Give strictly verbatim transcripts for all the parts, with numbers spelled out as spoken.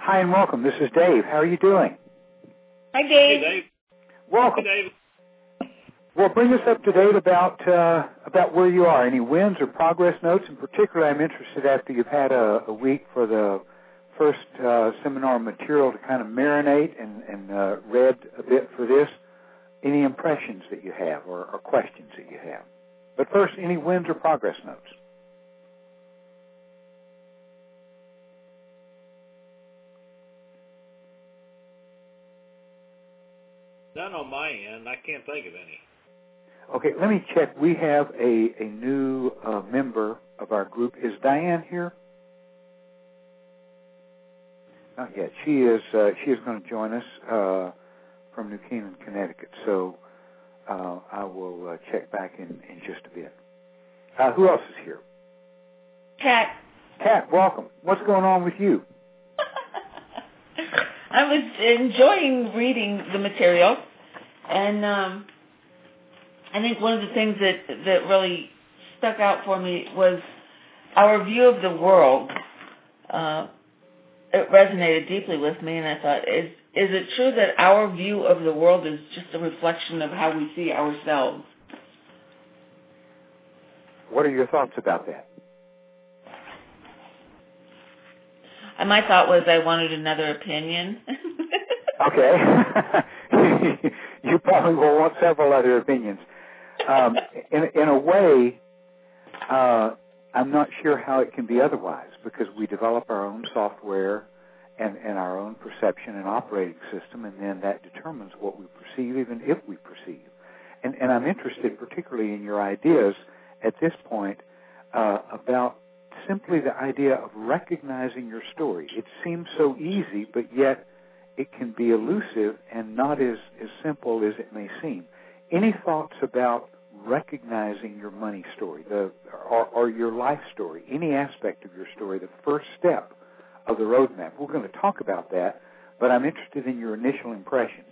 Hi and welcome. This is Dave. How are you doing? Hi, Dave. Hey, Dave. Welcome. Hey, Dave. Well, bring us up to date about uh, about where you are. Any wins or progress notes? In particular, I'm interested after you've had a, a week for the first uh, seminar material to kind of marinate and, and uh, read a bit for this. Any impressions that you have or, or questions that you have? But first, any wins or progress notes? None on my end. I can't think of any. Okay, let me check. We have a, a new uh, member of our group. Is Diane here? Not yet. She is uh, she is going to join us uh, from New Canaan, Connecticut. So uh, I will uh, check back in, in just a bit. Uh, who else is here? Kat. Kat, welcome. What's going on with you? I was enjoying reading the material, and um, I think one of the things that, that really stuck out for me was our view of the world. Uh, it resonated deeply with me, and I thought, is is it true that our view of the world is just a reflection of how we see ourselves? What are your thoughts about that? And my thought was I wanted another opinion. Okay. You probably will want several other opinions. Um, in, in a way, uh, I'm not sure how it can be otherwise, because we develop our own software and, and our own perception and operating system, and then that determines what we perceive, even if we perceive. And, and I'm interested particularly in your ideas at this point uh, about simply the idea of recognizing your story. It seems so easy, but yet it can be elusive and not as, as simple as it may seem. Any thoughts about recognizing your money story, the or, or your life story, any aspect of your story, the first step of the roadmap? We're going to talk about that, but I'm interested in your initial impressions.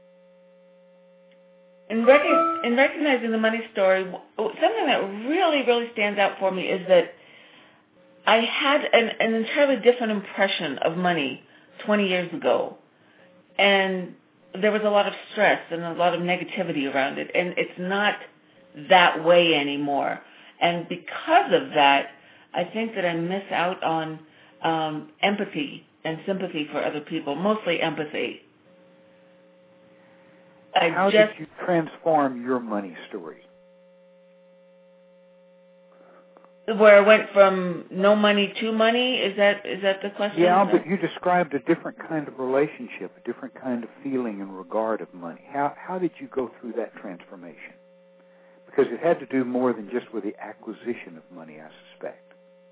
In, rec- in recognizing the money story, something that really, really stands out for me is that I had an, an entirely different impression of money twenty years ago, and there was a lot of stress and a lot of negativity around it, and it's not that way anymore. And because of that, I think that I miss out on um, empathy and sympathy for other people, mostly empathy. I How just, did you transform your money story? Where I went from no money to money, is that is that the question? Yeah, but you described a different kind of relationship, a different kind of feeling in regard of money. How how did you go through that transformation? Because it had to do more than just with the acquisition of money, I suspect.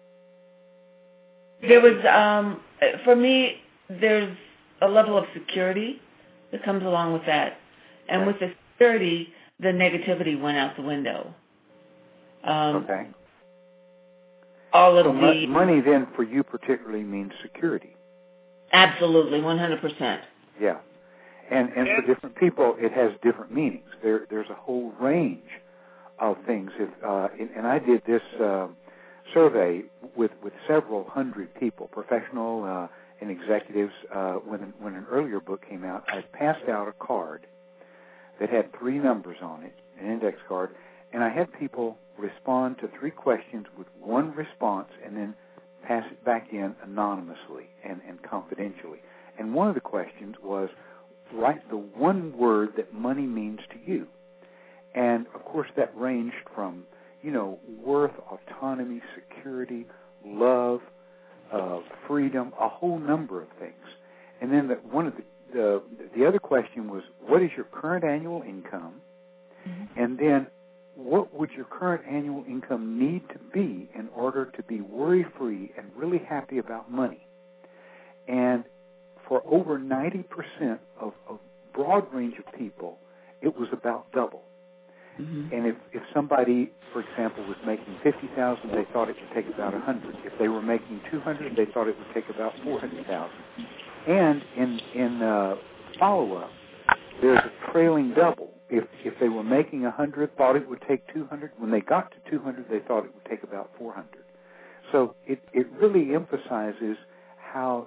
There was, um, for me, there's a level of security that comes along with that. And Okay. with the security, the negativity went out the window. Um, Okay. All of so the... mo- money then for you particularly means security. Absolutely, one hundred percent. Yeah. And and for different people, it has different meanings. There There's a whole range of things. If uh, and, and I did this uh, survey with, with several hundred people, professional uh, and executives. Uh, when, when an earlier book came out, I passed out a card that had three numbers on it, an index card, and I had people respond to three questions with one response and then pass it back in anonymously and, and confidentially. And one of the questions was, write the one word that money means to you. And, of course, that ranged from, you know, worth, autonomy, security, love, uh, freedom, a whole number of things. And then the, one of the, the the other question was, what is your current annual income? Mm-hmm. And then, what would your current annual income need to be in order to be worry-free and really happy about money? And for over ninety percent of a broad range of people, it was about double. Mm-hmm. And if, if somebody, for example, was making fifty thousand dollars, they thought it would take about one hundred dollars. If they were making two hundred dollars, they thought it would take about four hundred thousand dollars. And in, in uh, follow-up, there's a trailing double. If if they were making one hundred, thought it would take two hundred. When they got to two hundred, they thought it would take about four hundred. So it, it really emphasizes how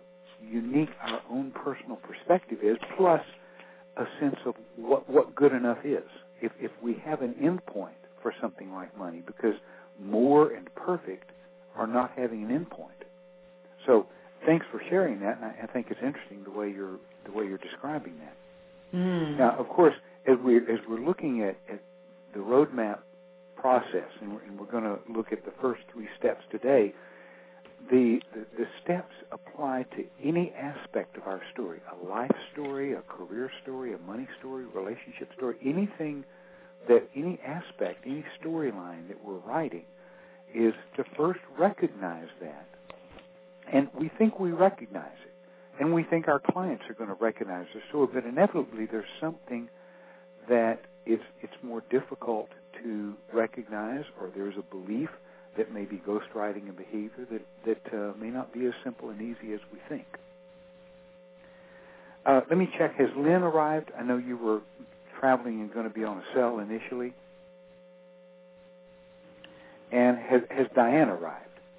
unique our own personal perspective is, plus a sense of what, what good enough is. If, if we have an endpoint for something like money, because more and perfect are not having an endpoint. So thanks for sharing that, and I, I think it's interesting the way you're the way you're describing that. Mm. Now, of course, as we as we're looking at, at the roadmap process, and we're, and we're going to look at the first three steps today. The, the the steps apply to any aspect of our story: a life story, a career story, a money story, relationship story, anything that any aspect, any storyline that we're writing, is to first recognize that. And we think we recognize it. And we think our clients are going to recognize it. So that inevitably there's something that is it's more difficult to recognize, or there's a belief that may be ghostwriting a behavior that, that uh, may not be as simple and easy as we think. Uh, let me check. Has Lynn arrived? I know you were traveling and going to be on a cell initially. And has, has Diane arrived?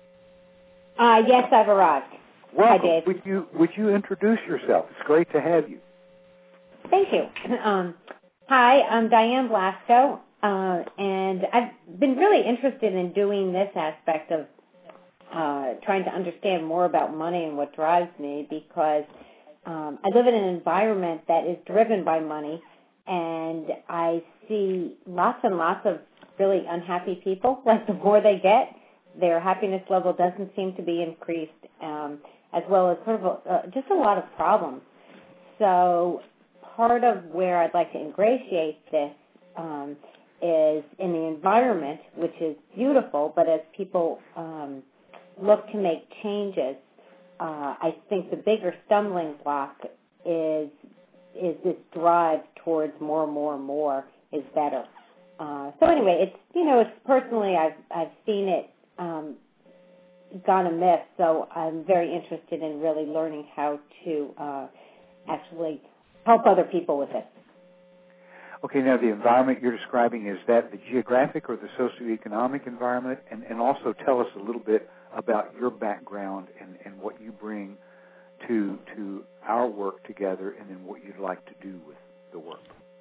Uh, yes, I've arrived. Welcome. Hi, Dave. Would you, would you introduce yourself? It's great to have you. Thank you. Um, hi, I'm Diane Blasco, uh, and I've been really interested in doing this aspect of uh, trying to understand more about money and what drives me, because um, I live in an environment that is driven by money, and I see lots and lots of really unhappy people. Like, the more they get, their happiness level doesn't seem to be increased, um, as well as sort of a, uh, just a lot of problems. So part of where I'd like to ingratiate this um, is in the environment, which is beautiful, but as people um, look to make changes, uh, I think the bigger stumbling block is is this drive towards more, more, more is better. Uh, so anyway, it's, you know, it's personally, I've I've seen it um, gone amiss, so I'm very interested in really learning how to uh, actually help other people with it. Okay, now the environment you're describing, is that the geographic or the socioeconomic environment? And, and also tell us a little bit about your background and, and what you bring to to our work together, and then what you'd like to do with the work.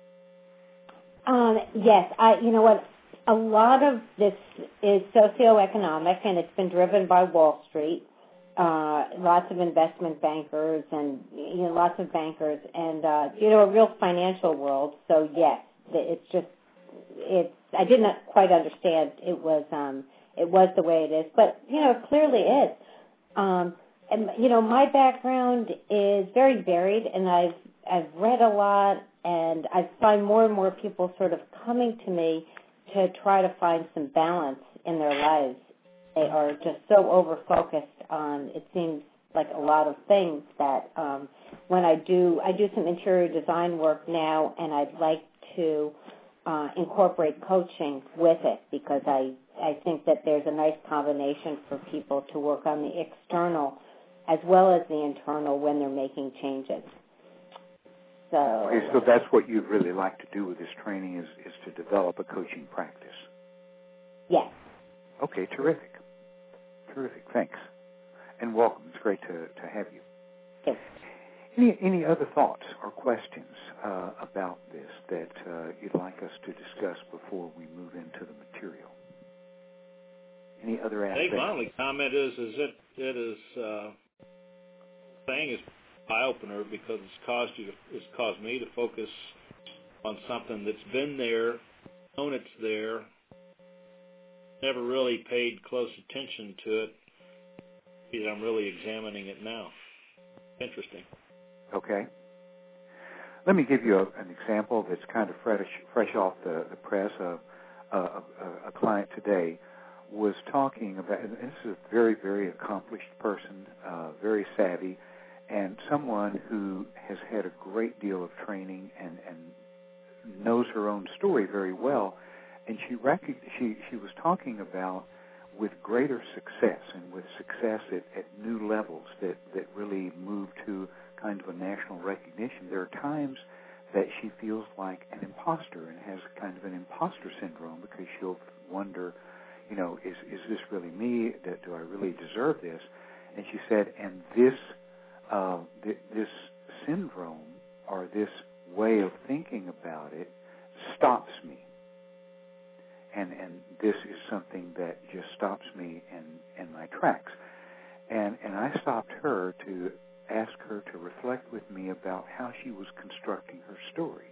Um, yes, I. You know what? A lot of this is socioeconomic, and it's been driven by Wall Street. Uh, lots of investment bankers, and you know, lots of bankers, and uh, you know, a real financial world. So yes, it's just it's. I did not quite understand it was um, it was the way it is, but you know, it clearly is. Um, and you know, my background is very varied, and I've I've read a lot, and I find more and more people sort of coming to me to try to find some balance in their lives. They are just so over-focused on, it seems like, a lot of things that um, when I do, I do some interior design work now, and I'd like to uh, incorporate coaching with it, because I, I think that there's a nice combination for people to work on the external as well as the internal when they're making changes. So, okay, so that's what you'd really like to do with this training, is, is to develop a coaching practice. Yes. Okay, terrific. Terrific, thanks. And welcome. It's great to, to have you. Yes. Any, any other thoughts or questions uh, about this that uh, you'd like us to discuss before we move into the material? Any other aspects? I think my only comment is, is it, it is, uh, thing is eye-opener, because it's caused you, to, it's caused me to focus on something that's been there, known it's there, never really paid close attention to it. I'm really examining it now. Interesting. Okay. Let me give you a, an example that's kind of fresh, fresh off the, the press. Uh, a, a, a client today was talking about, and this is a very, very accomplished person, uh, very savvy, and someone who has had a great deal of training and, and knows her own story very well. And she, rec- she she was talking about, with greater success and with success at, at new levels that, that really move to kind of a national recognition, there are times that she feels like an imposter and has kind of an imposter syndrome, because she'll wonder, you know, is, is this really me? Do I really deserve this? And she said, and this uh, th- this syndrome or this way of thinking about it stops me. And and this is something that just stops me in, in my tracks. And and I stopped her to ask her to reflect with me about how she was constructing her story.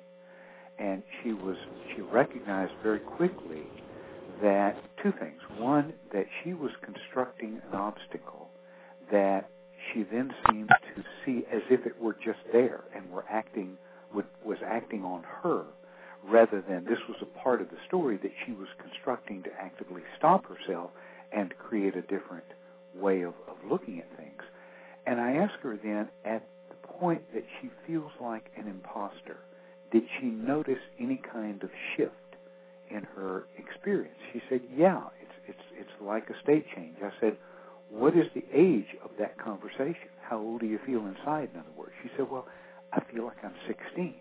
And she was she recognized very quickly that two things. One, that she was constructing an obstacle that she then seemed to see as if it were just there and were acting would, was acting on her, rather than this was a part of the story that she was constructing to actively stop herself and to create a different way of, of looking at things. And I asked her then, at the point that she feels like an imposter, did she notice any kind of shift in her experience? She said, yeah, it's it's it's like a state change. I said, what is the age of that conversation? How old do you feel inside, in other words? She said, well, I feel like I'm sixteen.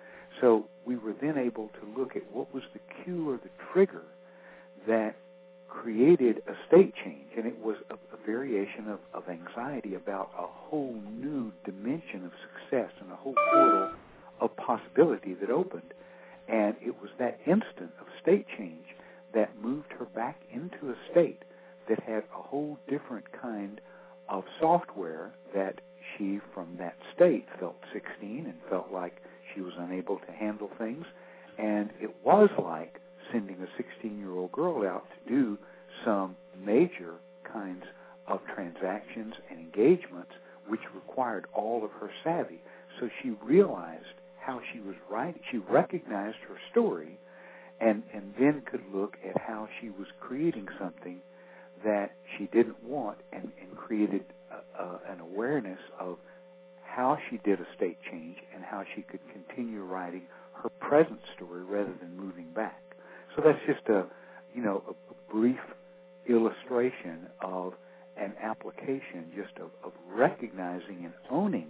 So we were then able to look at what was the cue or the trigger that created a state change, and it was a, a variation of, of anxiety about a whole new dimension of success and a whole portal of possibility that opened. And it was that instant of state change that moved her back into a state that had a whole different kind of software that she, from that state, felt sixteen and felt like she was unable to handle things. And it was like sending a sixteen-year-old girl out to do some major kinds of transactions and engagements which required all of her savvy. So she realized how she was writing. She recognized her story and, and then could look at how she was creating something that she didn't want, and, and created a, a, an awareness of how she did a state change and how she could continue writing her present story rather than moving back. So that's just a, you know, a, a brief illustration of an application just of, of recognizing and owning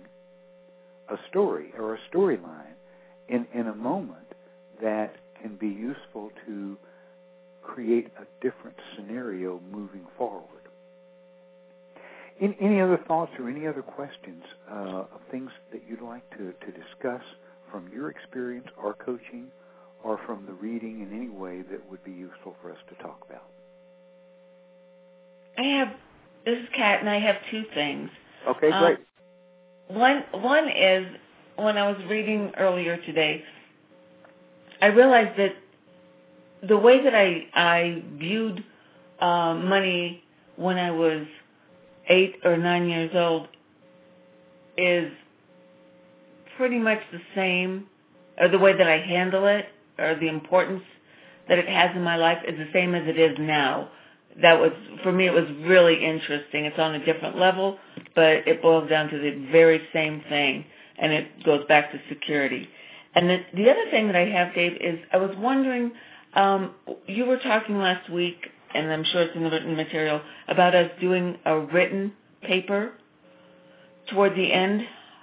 a story or a storyline in, in a moment that can be useful to create a different scenario moving forward. In, any other thoughts or any other questions uh, of things that you'd like to, to discuss from your experience or coaching or from the reading in any way that would be useful for us to talk about? I have, this is Kat, and I have two things. Okay, great. Um, one, one is, when I was reading earlier today, I realized that the way that I, I viewed uh, money when I was eight or nine years old is pretty much the same, or the way that I handle it, or the importance that it has in my life is the same as it is now. That was, for me, it was really interesting. It's on a different level, but it boils down to the very same thing, and it goes back to security. And the, the other thing that I have, Dave, is I was wondering, um, you were talking last week, and I'm sure it's in the written material, about us doing a written paper toward the end,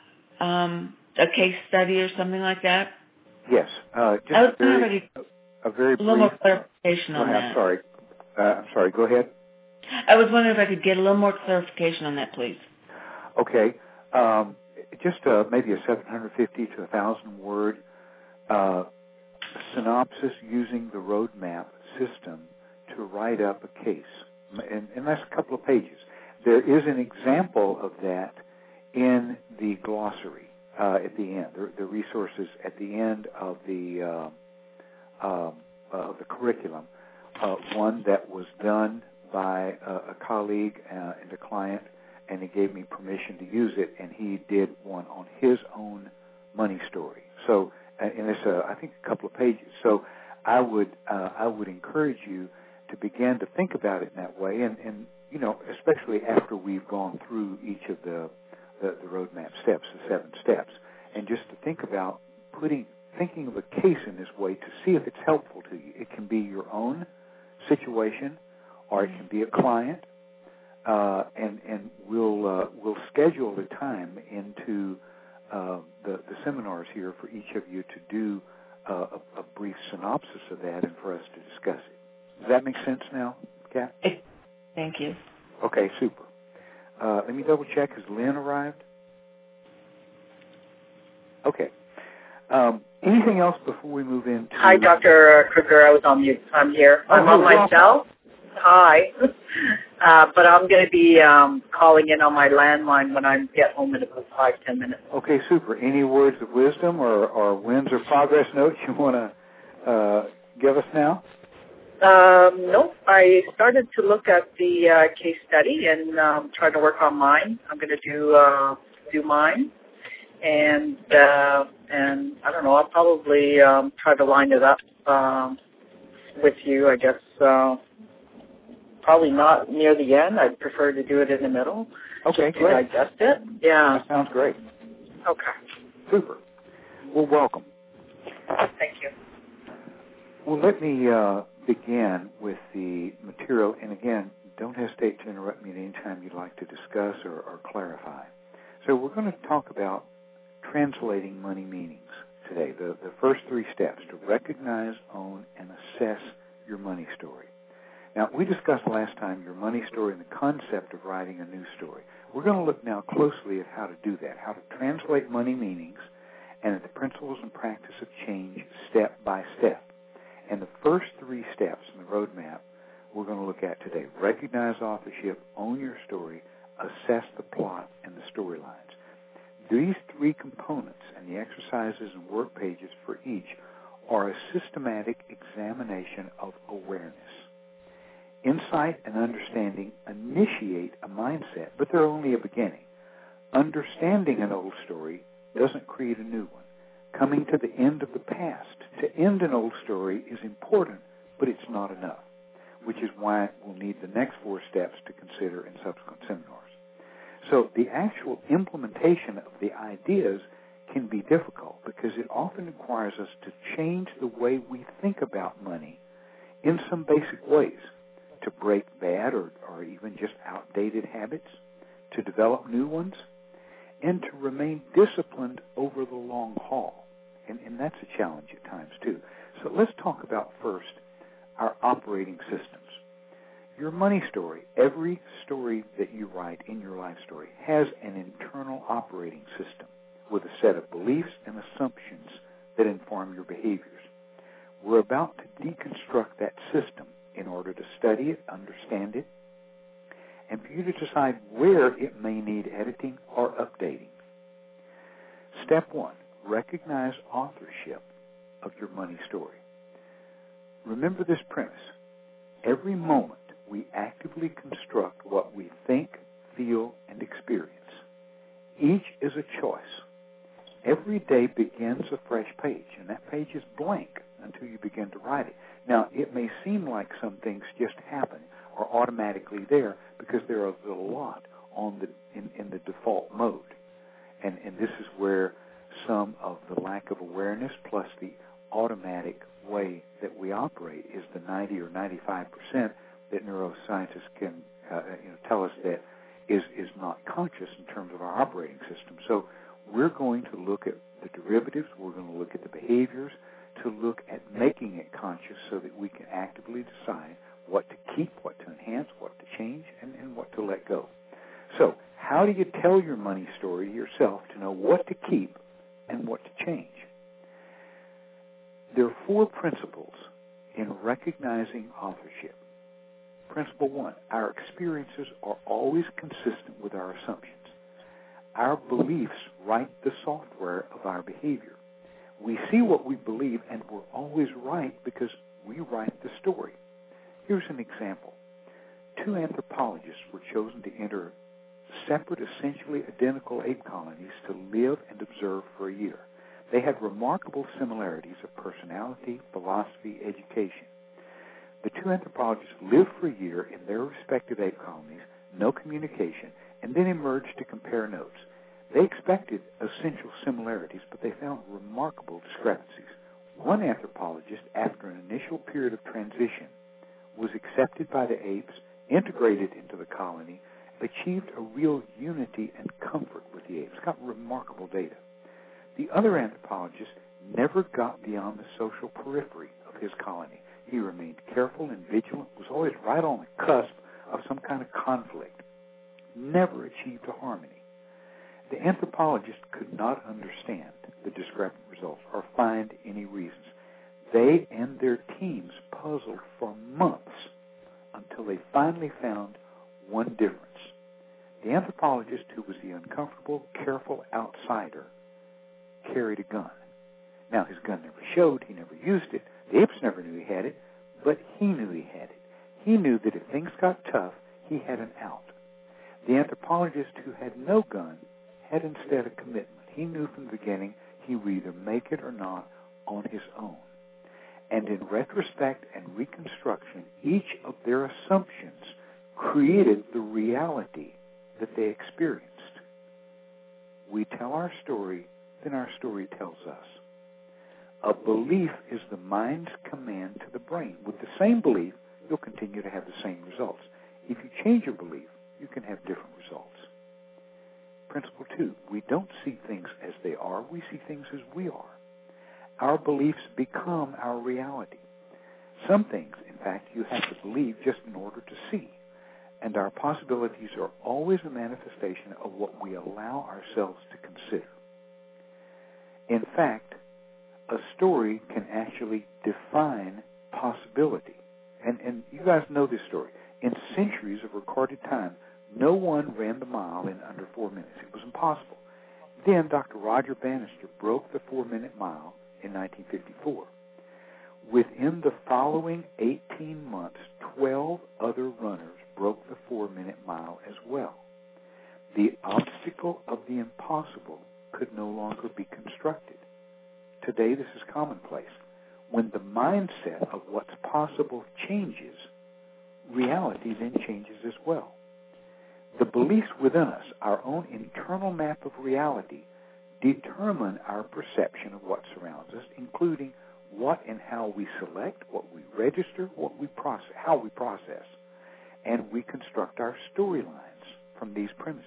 um, a case study or something like that. Yes. Uh, just I was a very, ready, a very a little brief, more clarification on oh, that. I'm sorry. Uh, I'm sorry. Go ahead. I was wondering if I could get a little more clarification on that, please. Okay. Um, just uh, maybe a seven hundred fifty to one thousand word uh, synopsis using the roadmap system to write up a case. And, and that's a couple of pages. There is an example of that in the glossary uh, at the end, the, the resources at the end of the uh, uh, of the curriculum. Uh, one that was done by a, a colleague uh, and a client, and he gave me permission to use it, and he did one on his own money story. So, and it's uh, I think a couple of pages. So, I would uh, I would encourage you to begin to think about it in that way, and, and you know, especially after we've gone through each of the, the the roadmap steps, the seven steps, and just to think about putting thinking of a case in this way to see if it's helpful to you. It can be your own situation, or it can be a client, uh, and and we'll uh, we'll schedule the time into uh, the the seminars here for each of you to do uh, a, a brief synopsis of that and for us to discuss it. Does that make sense now, Kat? Thank you. Okay, super. Uh, let me double check. Has Lynn arrived? Okay. Um, anything else before we move into... Hi, Doctor Kruger. I was on mute. I'm here. Oh, I'm on myself. Hi. uh, but I'm going to be um, calling in on my landline when I get home in about five, ten minutes. Okay, super. Any words of wisdom or, or wins or progress notes you want to uh, give us now? Um, no, I started to look at the uh, case study and um, trying to work on mine. I'm going to do uh, do mine. And, uh, and I don't know, I'll probably um, try to line it up um, with you, I guess. Uh, probably not near the end. I'd prefer to do it in the middle. Okay, to great. digest it. Yeah. That sounds great. Okay. Super. Well, welcome. Thank you. Well, let me uh, begin with the material. And again, don't hesitate to interrupt me at any time you'd like to discuss or, or clarify. So we're going to talk about translating money meanings today. The, the first three steps: to recognize, own, and assess your money story. Now, we discussed last time your money story and the concept of writing a new story. We're going to look now closely at how to do that, how to translate money meanings, and at the principles and practice of change step by step. And the first three steps in the roadmap we're going to look at today: recognize authorship, own your story, assess the plot and the storylines. These three components and the exercises and work pages for each are a systematic examination of awareness. Insight and understanding initiate a mindset, but they're only a beginning. Understanding an old story doesn't create a new one. Coming to the end of the past to end an old story is important, but it's not enough, which is why we'll need the next four steps to consider in subsequent seminars. So the actual implementation of the ideas can be difficult because it often requires us to change the way we think about money in some basic ways, to break bad or, or even just outdated habits, to develop new ones, and to remain disciplined over the long haul. And, and that's a challenge at times, too. So let's talk about first our operating systems. Your money story, every story that you write in your life story, has an internal operating system with a set of beliefs and assumptions that inform your behaviors. We're about to deconstruct that system in order to study it, understand it, and for you to decide where it may need editing or updating. Step one, recognize authorship of your money story. Remember this premise. Every moment we actively construct what we think, feel, and experience. Each is a choice. Every day begins a fresh page, and that page is blank until you begin to write it. Now, it may seem like some things just happen or automatically there because there are a lot on the in, in the default mode. And, and this is where some of the lack of awareness plus the automatic way that we operate is the ninety or ninety-five percent that neuroscientists can uh, you know, tell us that is, is not conscious in terms of our operating system. So we're going to look at the derivatives, we're going to look at the behaviors, to look at making it conscious so that we can actively decide what to keep, what to enhance, what to change, and, and what to let go. So how do you tell your money story to yourself to know what to keep and what to change? There are four principles in recognizing authorship. Principle one, our experiences are always consistent with our assumptions. Our beliefs write the software of our behavior. We see what we believe, and we're always right because we write the story. Here's an example. Two anthropologists were chosen to enter separate, essentially identical ape colonies to live and observe for a year. They had remarkable similarities of personality, philosophy, education. The two anthropologists lived for a year in their respective ape colonies, no communication, and then emerged to compare notes. They expected essential similarities, but they found remarkable discrepancies. One anthropologist, after an initial period of transition, was accepted by the apes, integrated into the colony, achieved a real unity and comfort with the apes, got remarkable data. The other anthropologist never got beyond the social periphery of his colony. He remained careful and vigilant, was always right on the cusp of some kind of conflict, never achieved a harmony. The anthropologist could not understand the discrepant results or find any reasons. They and their teams puzzled for months until they finally found one difference. The anthropologist, who was the uncomfortable, careful outsider, carried a gun. Now, his gun never showed. He never used it. The apes never knew he had it, but he knew he had it. He knew that if things got tough, he had an out. The anthropologist, who had no gun, had instead a commitment. He knew from the beginning he would either make it or not on his own. And in retrospect and reconstruction, each of their assumptions created the reality that they experienced. We tell our story, then our story tells us. A belief is the mind's command to the brain. With the same belief, you'll continue to have the same results. If you change your belief, you can have different results. Principle two, we don't see things as they are, we see things as we are. Our beliefs become our reality. Some things, in fact, you have to believe just in order to see. And our possibilities are always a manifestation of what we allow ourselves to consider. In fact, a story can actually define possibility. And, and you guys know this story. In centuries of recorded time, no one ran the mile in under four minutes. It was impossible. Then Doctor Roger Bannister broke the four-minute mile in nineteen fifty-four. Within the following eighteen months, twelve other runners broke the four-minute mile as well. The obstacle of the impossible could no longer be constructed. Today, this is commonplace. When the mindset of what's possible changes, reality then changes as well. The beliefs within us, our own internal map of reality, determine our perception of what surrounds us, including what and how we select, what we register, what we process, how we process, and we construct our storylines from these premises.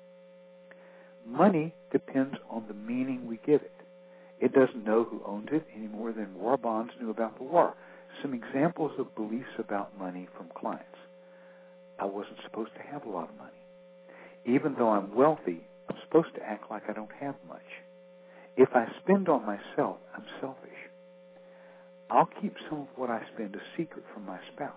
Money depends on the meaning we give it. It doesn't know who owns it any more than war bonds knew about the war. Some examples of beliefs about money from clients. I wasn't supposed to have a lot of money. Even though I'm wealthy, I'm supposed to act like I don't have much. If I spend on myself, I'm selfish. I'll keep some of what I spend a secret from my spouse.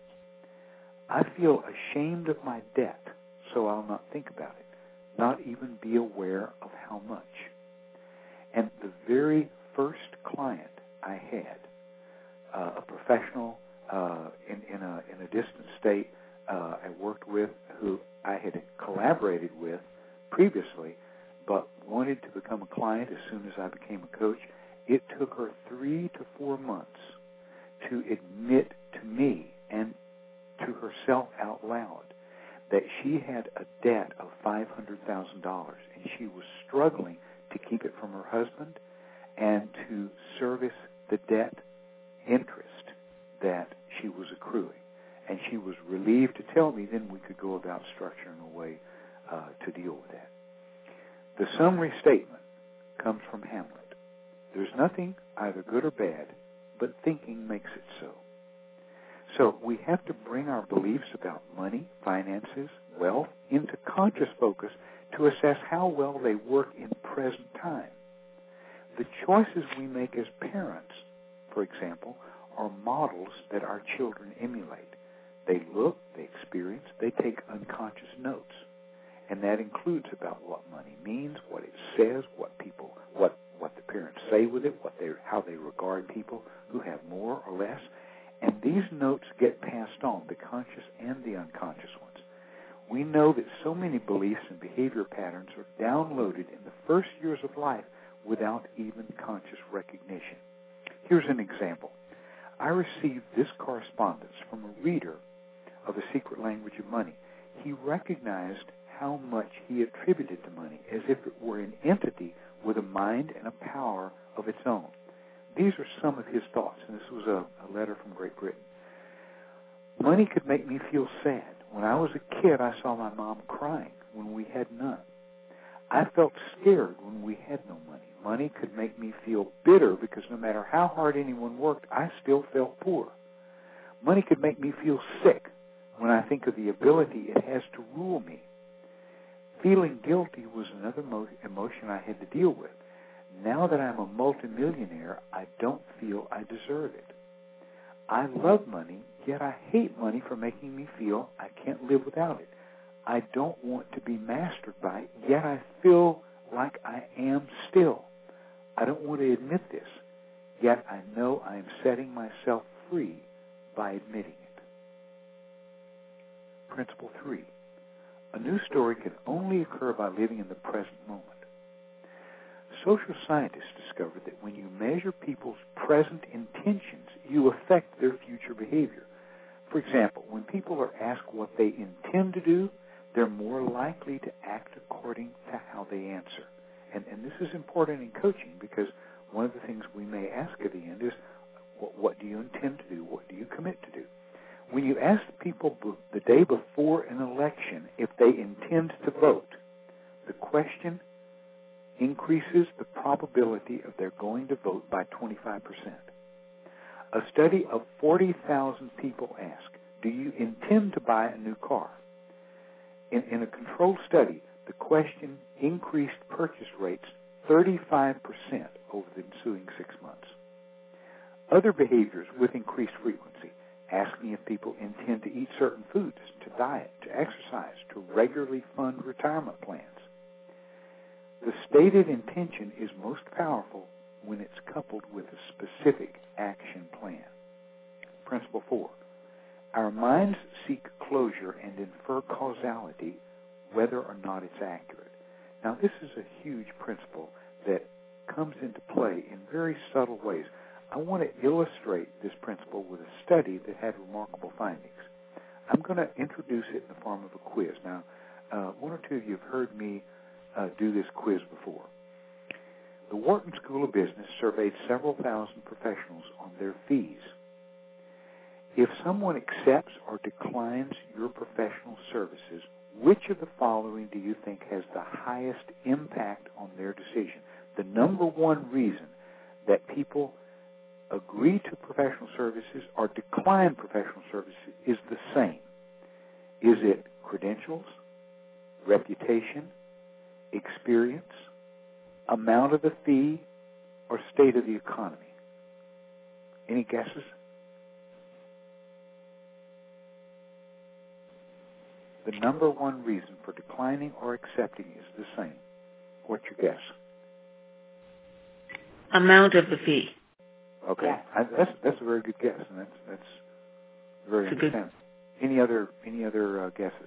I feel ashamed of my debt, so I'll not think about it, not even be aware of how much. And the very first client I had, uh, a professional uh, in, in, a, in a distant state uh, I worked with, who I had collaborated with previously, but wanted to become a client as soon as I became a coach, it took her three to four months to admit to me and to herself out loud that she had a debt of five hundred thousand dollars, and she was struggling to keep it from her husband and to service the debt interest that she was accruing. And she was relieved to tell me, then we could go about structuring a way uh, to deal with that. The summary statement comes from Hamlet. There's nothing either good or bad, but thinking makes it so. So we have to bring our beliefs about money, finances, wealth into conscious focus to assess how well they work in present time. The choices we make as parents, for example, are models that our children emulate. They look, they experience, they take unconscious notes. And that includes about what money means, what it says, what people, what, what the parents say with it, what they, how they regard people who have more or less. And these notes get passed on, the conscious and the unconscious ones. We know that so many beliefs and behavior patterns are downloaded in the first years of life without even conscious recognition. Here's an example. I received this correspondence from a reader of The Secret Language of Money. He recognized how much he attributed to money as if it were an entity with a mind and a power of its own. These are some of his thoughts, and this was a, a letter from Great Britain. Money could make me feel sad. When I was a kid, I saw my mom crying when we had none. I felt scared when we had no money. Money could make me feel bitter because no matter how hard anyone worked, I still felt poor. Money could make me feel sick when I think of the ability it has to rule me. Feeling guilty was another mo- emotion I had to deal with. Now that I'm a multimillionaire, I don't feel I deserve it. I love money, yet I hate money for making me feel I can't live without it. I don't want to be mastered by it, yet I feel like I am still. I don't want to admit this, yet I know I am setting myself free by admitting it. Principle three. A new story can only occur by living in the present moment. Social scientists discovered that when you measure people's present intentions, you affect their future behavior. For example, when people are asked what they intend to do, they're more likely to act according to how they answer. And, and this is important in coaching because one of the things we may ask at the end is, what, what do you intend to do? What do you commit to do? When you ask people the day before an election if they intend to vote, the question increases the probability of their going to vote by twenty-five percent. A study of forty thousand people asked, do you intend to buy a new car? In, in a controlled study, the question increased purchase rates thirty-five percent over the ensuing six months. Other behaviors with increased frequency, asking if people intend to eat certain foods, to diet, to exercise, to regularly fund retirement plans. The stated intention is most powerful when it's coupled with a specific action plan. Principle four. Our minds seek closure and infer causality whether or not it's accurate. Now, this is a huge principle that comes into play in very subtle ways. I want to illustrate this principle with a study that had remarkable findings. I'm going to introduce it in the form of a quiz. Now, uh, one or two of you have heard me uh, do this quiz before. The Wharton School of Business surveyed several thousand professionals on their fees. If someone accepts or declines your professional services, which of the following do you think has the highest impact on their decision? The number one reason that people agree to professional services or decline professional services is the same. Is it credentials, reputation, experience, amount of the fee, or state of the economy? Any guesses? The number one reason for declining or accepting is the same. What's your guess? Amount of the fee. Okay, Yeah. I, that's that's a very good guess, and that's that's very It's understandable. Any other any other uh, guesses?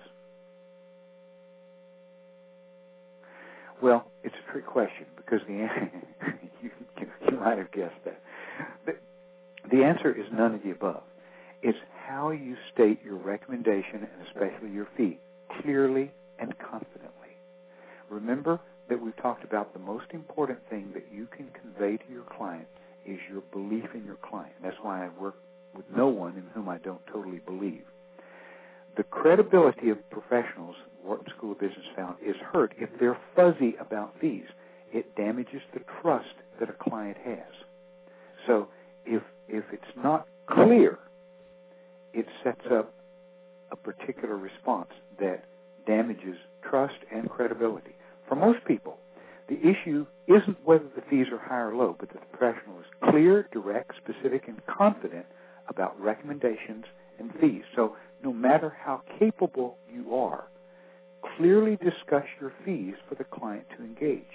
Well, it's a trick question because the answer, you, you might have guessed that. The, the answer is none of the above. It's how you state your recommendation and especially your fee clearly and confidently. Remember that we've talked about the most important thing that you can convey to your client is your belief in your client. That's why I work with no one in whom I don't totally believe. The credibility of professionals, Wharton School of Business found, is hurt if they're fuzzy about fees. It damages the trust that a client has. So if if it's not clear, it sets up a particular response that damages trust and credibility. For most people, the issue isn't whether the fees are high or low, but that the professional is clear, direct, specific, and confident about recommendations and fees. So no matter how capable you are, clearly discuss your fees for the client to engage.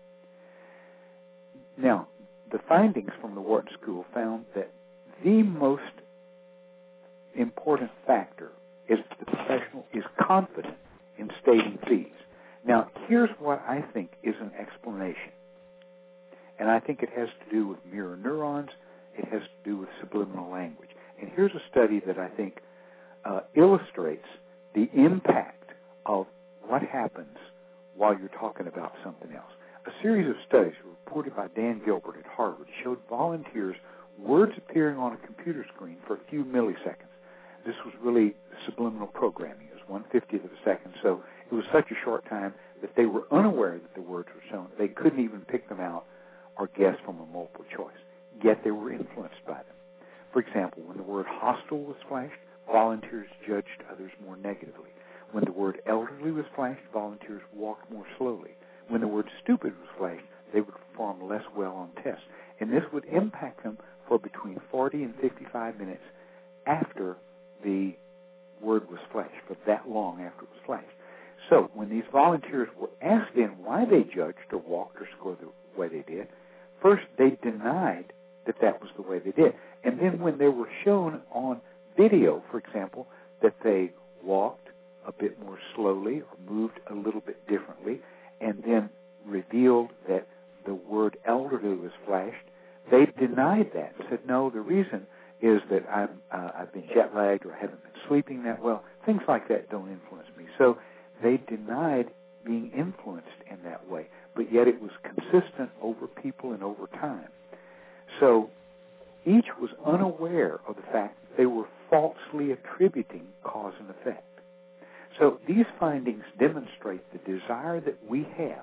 Now, the findings from the Wharton School found that the most important factor is that the professional is confident in stating fees. Now, here's what I think is an explanation. And I think it has to do with mirror neurons. It has to do with subliminal language. And here's a study that I think uh, illustrates the impact of what happens while you're talking about something else. A series of studies reported by Dan Gilbert at Harvard showed volunteers words appearing on a computer screen for a few milliseconds. This was really subliminal programming. It was one fiftieth of a second, so it was such a short time that they were unaware that the words were shown. They couldn't even pick them out or guess from a multiple choice, yet they were influenced by them. For example, when the word hostile was flashed, volunteers judged others more negatively. When the word elderly was flashed, volunteers walked more slowly. When the word stupid was flashed, they would perform less well on tests. And this would impact them for between forty and fifty-five minutes after the word was flashed, for that long after it was flashed. So when these volunteers were asked then why they judged or walked or scored the way they did, first they denied that that was the way they did. And then when they were shown on video, for example, that they walked a bit more slowly or moved a little bit differently, and then revealed that the word elderly was flashed, they denied that and said, no, the reason is that I'm, uh, I've been jet lagged or I haven't been sleeping that well. Things like that don't influence me. So they denied being influenced in that way, but yet it was consistent over people and over time. So each was unaware of the fact that they were falsely attributing cause and effect. So these findings demonstrate the desire that we have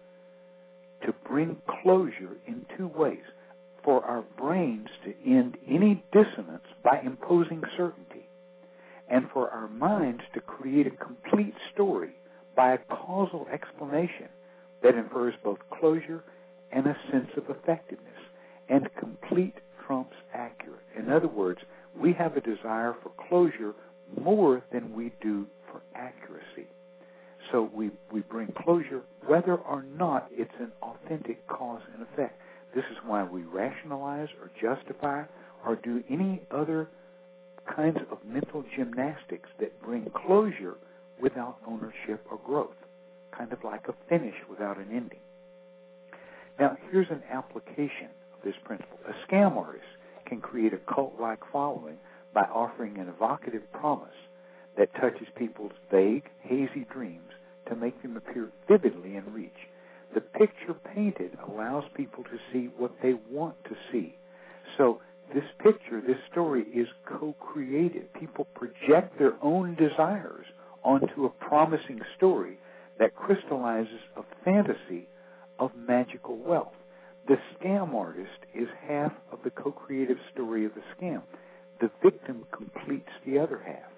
to bring closure in two ways: for our brains to end any dissonance by imposing certainty, and for our minds to create a complete story by a causal explanation that infers both closure and a sense of effectiveness. And complete trumps accurate. In other words, we have a desire for closure more than we do for accuracy. So we, we bring closure whether or not it's an authentic cause and effect. This is why we rationalize or justify or do any other kinds of mental gymnastics that bring closure without ownership or growth, kind of like a finish without an ending. Now, here's an application of this principle. A scam artist can create a cult-like following by offering an evocative promise that touches people's vague, hazy dreams to make them appear vividly in reach. The picture painted allows people to see what they want to see. So this picture, this story is co-created. People project their own desires onto a promising story that crystallizes a fantasy of magical wealth. The scam artist is half of the co-creative story of the scam. The victim completes the other half.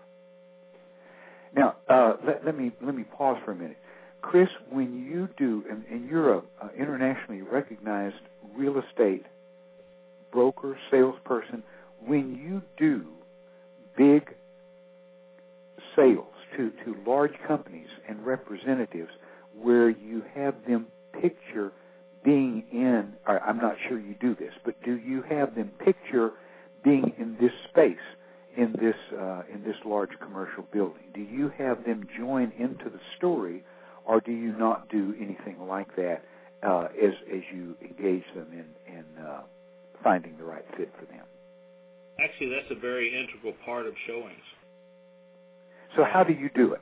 Now, uh, let, let me let me pause for a minute. Chris, when you do, and, and you're a uh, internationally recognized real estate broker, salesperson, when you do big sales to, to large companies and representatives where you have them picture being in, or I'm not sure you do this, but do you have them picture being in this space, in this uh, in this large commercial building? Do you have them join into the story, or do you not do anything like that uh, as as you engage them in, in uh, finding the right fit for them? Actually, that's a very integral part of showings. So how do you do it?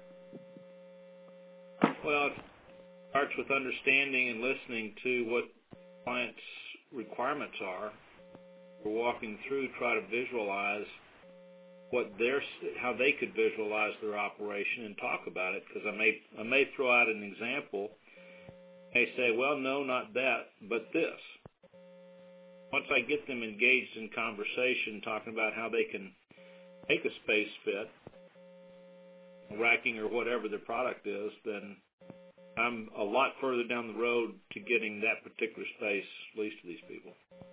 Well, it starts with understanding and listening to what clients' requirements are. We're walking through, try to visualize what their, how they could visualize their operation and talk about it. Because I may, I may throw out an example. They say, well, no, not that, but this. Once I get them engaged in conversation, talking about how they can make a space fit, racking or whatever their product is, then I'm a lot further down the road to getting that particular space leased to these people.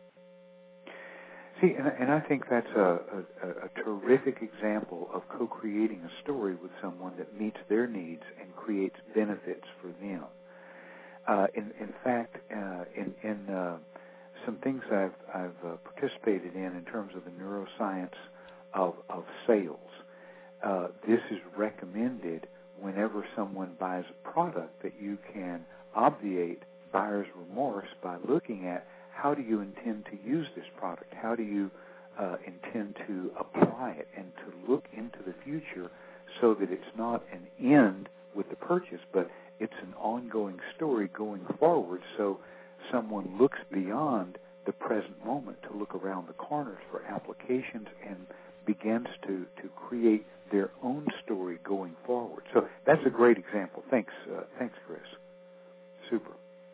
See, and, and I think that's a, a, a terrific example of co-creating a story with someone that meets their needs and creates benefits for them. Uh, in, in fact, uh, in, in uh, some things I've, I've uh, participated in in terms of the neuroscience of, of sales, uh, this is recommended whenever someone buys a product that you can obviate buyer's remorse by looking at how do you intend to use this product? How do you uh, intend to apply it and to look into the future so that it's not an end with the purchase, but it's an ongoing story going forward so someone looks beyond the present moment to look around the corners for applications and begins to, to create their own story going forward. So that's a great example. Thanks, uh, thanks, Chris. Super.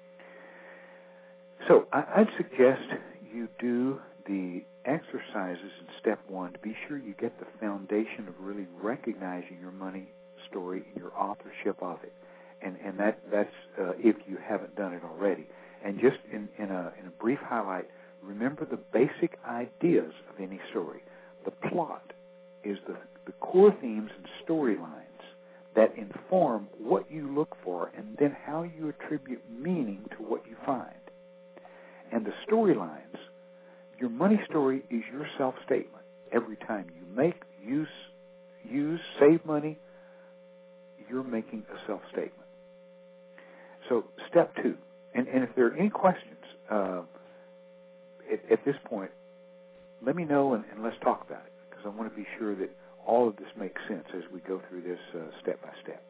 So I, I'd suggest you do the exercises in step one to be sure you get the foundation of really recognizing your money story and your authorship of it. And, and that, that's uh, if you haven't done it already. And just in, in, a, in a brief highlight, remember the basic ideas of any story. The plot is the, the core themes and storylines that inform what you look for and then how you attribute meaning to what you find. And the storylines, your money story is your self-statement. Every time you make, use, use, save money, you're making a self-statement. So step two, and, and if there are any questions uh, at, at this point, let me know and, and let's talk about it, because I want to be sure that all of this makes sense as we go through this uh, step by step.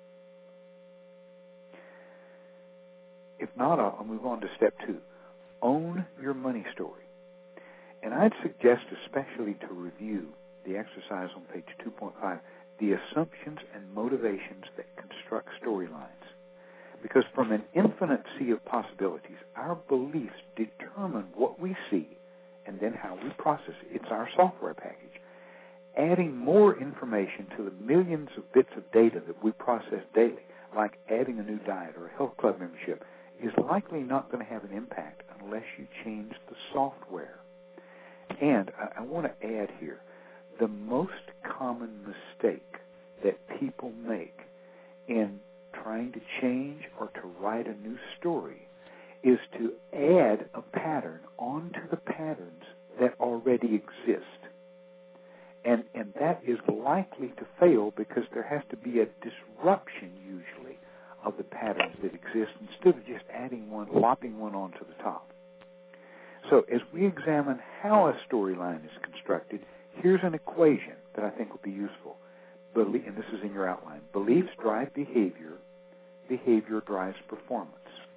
If not, I'll, I'll move on to step two. Own your money story. And I'd suggest especially to review the exercise on page two point five, the assumptions and motivations that construct storylines. Because from an infinite sea of possibilities, our beliefs determine what we see and then how we process it. It's our software package. Adding more information to the millions of bits of data that we process daily, like adding a new diet or a health club membership, is likely not going to have an impact unless you change the software. And I, I want to add here, the most common mistake that people make in trying to change or to write a new story is to add a pattern onto the patterns that already exist. And, and that is likely to fail because there has to be a disruption usually of the patterns that exist instead of just adding one, lopping one onto the top. So as we examine how a storyline is constructed, here's an equation that I think will be useful. Belie- and this is in your outline. Beliefs drive behavior. Behavior drives performance.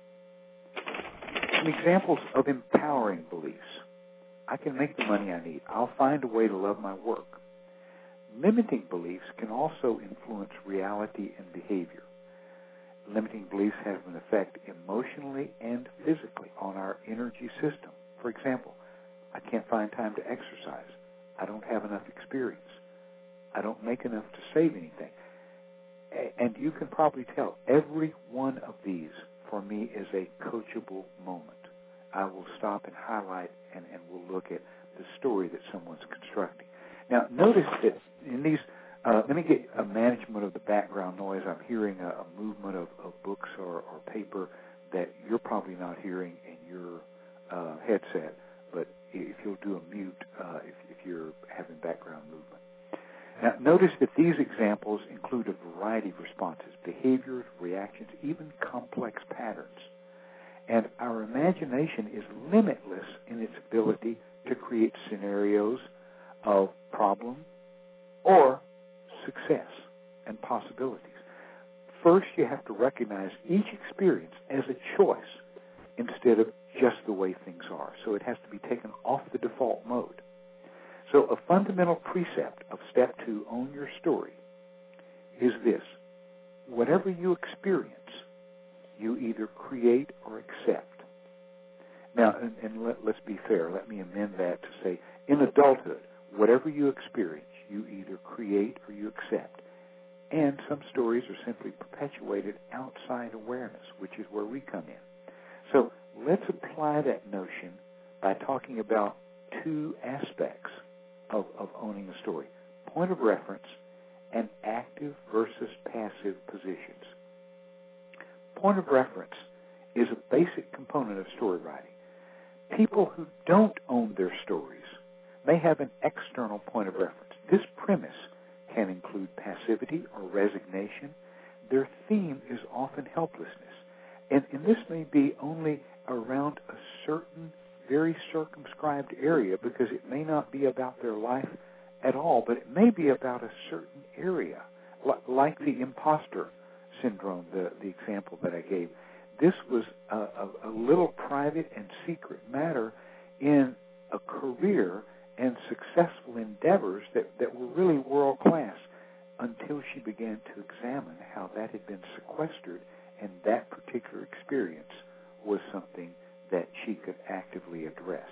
Some examples of empowering beliefs. I can make the money I need. I'll find a way to love my work. Limiting beliefs can also influence reality and behavior. Limiting beliefs have an effect emotionally and physically on our energy system. For example, I can't find time to exercise. I don't have enough experience. I don't make enough to save anything. And you can probably tell every one of these for me is a coachable moment. I will stop and highlight and, and we'll look at the story that someone's constructing. Now, notice that in these, uh, let me get a management of the background noise. I'm hearing a, a movement of, of books or, or paper that you're probably not hearing in your uh, headset, but if you'll do a mute uh, if, if you're having background movement. Now, notice that these examples include a variety of responses, behaviors, reactions, even complex patterns. And our imagination is limitless in its ability to create scenarios of problem or success and possibilities. First, you have to recognize each experience as a choice instead of just the way things are. So it has to be taken off the default mode. So a fundamental precept of step two, own your story, is this. Whatever you experience, you either create or accept. Now, and, and let, let's be fair. Let me amend that to say, in adulthood, whatever you experience, you either create or you accept. And some stories are simply perpetuated outside awareness, which is where we come in. So let's apply that notion by talking about two aspects of, of owning a story. Point of reference and active versus passive positions. Point of reference is a basic component of story writing. People who don't own their stories may have an external point of reference. This premise can include passivity or resignation. Their theme is often helplessness. And, and this may be only around a certain, very circumscribed area because it may not be about their life at all, but it may be about a certain area, like the imposter syndrome, the, the example that I gave. This was a, a, a little private and secret matter in a career and successful endeavors that, that were really world-class until she began to examine how that had been sequestered, and that particular experience was something that she could actively address.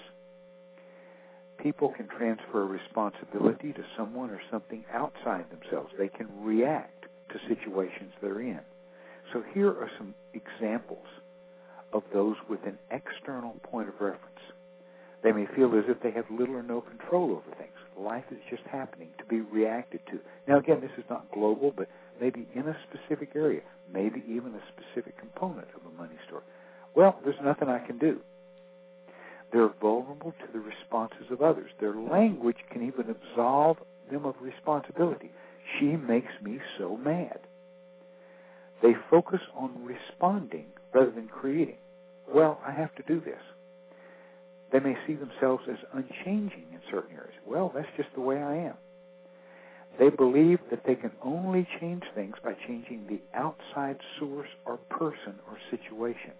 People can transfer responsibility to someone or something outside themselves. They can react to situations they're in. So here are some examples of those with an external point of reference. They may feel as if they have little or no control over things. Life is just happening to be reacted to. Now, again, this is not global, but maybe in a specific area, maybe even a specific component of a money story. Well, there's nothing I can do. They're vulnerable to the responses of others. Their language can even absolve them of responsibility. She makes me so mad. They focus on responding rather than creating. Well, I have to do this. They may see themselves as unchanging in certain areas. Well, that's just the way I am. They believe that they can only change things by changing the outside source or person or situation.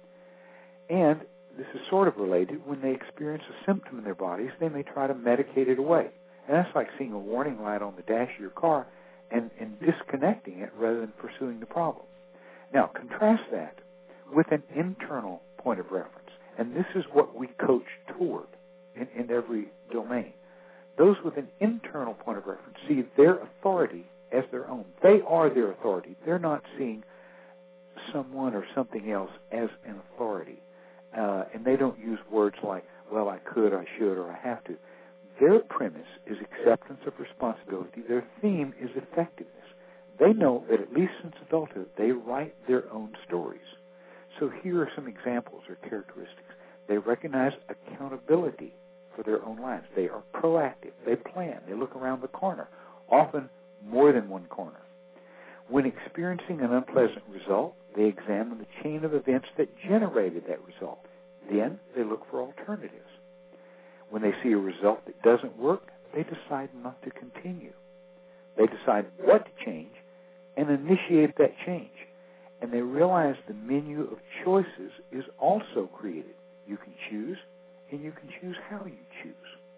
And this is sort of related. When they experience a symptom in their bodies, they may try to medicate it away. And that's like seeing a warning light on the dash of your car and, and disconnecting it rather than pursuing the problem. Now, contrast that with an internal point of reference. And this is what we coach toward in, in every domain. Those with an internal point of reference see their authority as their own. They are their authority. They're not seeing someone or something else as an authority. Uh, and they don't use words like, well, I could, I should, or I have to. Their premise is acceptance of responsibility. Their theme is effectiveness. They know that at least since adulthood, they write their own stories. So here are some examples or characteristics. They recognize accountability for their own lives. They are proactive. They plan. They look around the corner, often more than one corner. When experiencing an unpleasant result, they examine the chain of events that generated that result. Then they look for alternatives. When they see a result that doesn't work, they decide not to continue. They decide what to change and initiate that change. And they realize the menu of choices is also created. You can choose, and you can choose how you choose.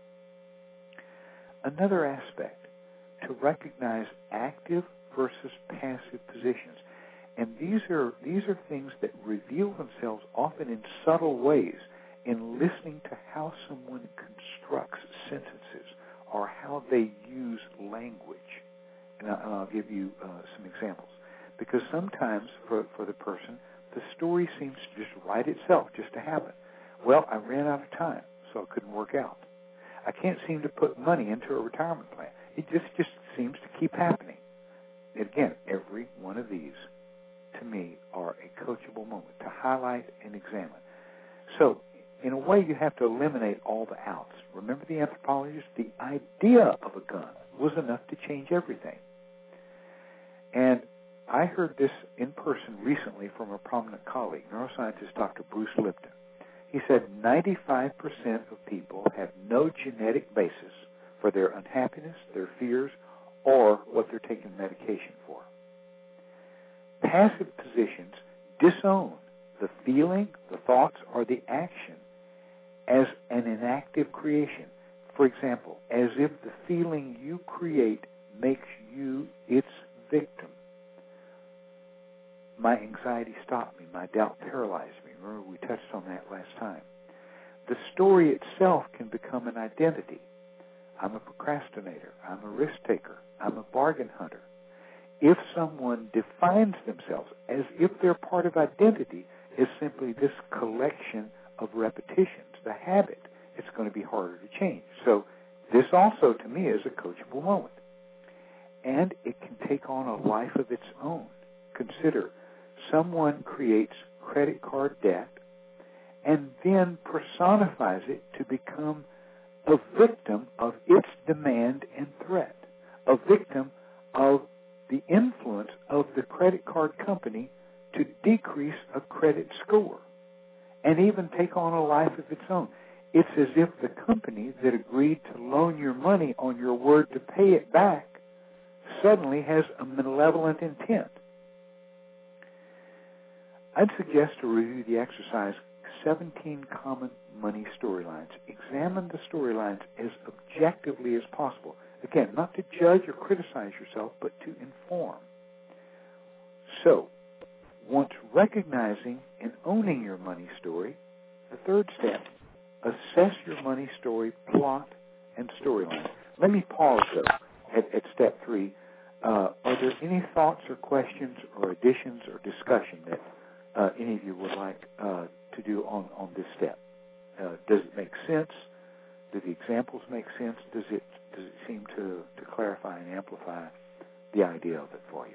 Another aspect, to recognize active versus passive positions. And these are these are things that reveal themselves often in subtle ways in listening to how someone constructs sentences or how they use language. And I'll give you uh, some examples. Because sometimes for, for the person, the story seems to just write itself, just to happen. Well, I ran out of time, so it couldn't work out. I can't seem to put money into a retirement plan. It just, just seems to keep happening. Again, every one of these, to me, are a coachable moment to highlight and examine. So, in a way, you have to eliminate all the outs. Remember the anthropologist? The idea of a gun was enough to change everything. And I heard this in person recently from a prominent colleague, neuroscientist Doctor Bruce Lipton. He said ninety-five percent of people have no genetic basis for their unhappiness, their fears, or what they're taking medication for. Passive positions disown the feeling, the thoughts, or the action as an inactive creation. For example, as if the feeling you create makes you its victim. My anxiety stopped me. My doubt paralyzed me. Remember, we touched on that last time. The story itself can become an identity. I'm a procrastinator. I'm a risk taker. I'm a bargain hunter. If someone defines themselves as if their part of identity is simply this collection of repetitions, the habit, it's going to be harder to change. So this also, to me, is a coachable moment. And it can take on a life of its own. Consider, someone creates credit card debt and then personifies it to become a victim of its demand and threat, a victim of the influence of the credit card company to decrease a credit score and even take on a life of its own. It's as if the company that agreed to loan your money on your word to pay it back suddenly has a malevolent intent. I'd suggest to review the exercise seventeen Common Money Storylines. Examine the storylines as objectively as possible. Again, not to judge or criticize yourself, but to inform. So, once recognizing and owning your money story, the third step, assess your money story plot and storyline. Let me pause, though, at, at step three. Uh, are there any thoughts or questions or additions or discussion that uh, any of you would like uh, to do on, on this step. Uh, does it make sense? Do the examples make sense? Does it does it seem to, to clarify and amplify the idea of it for you?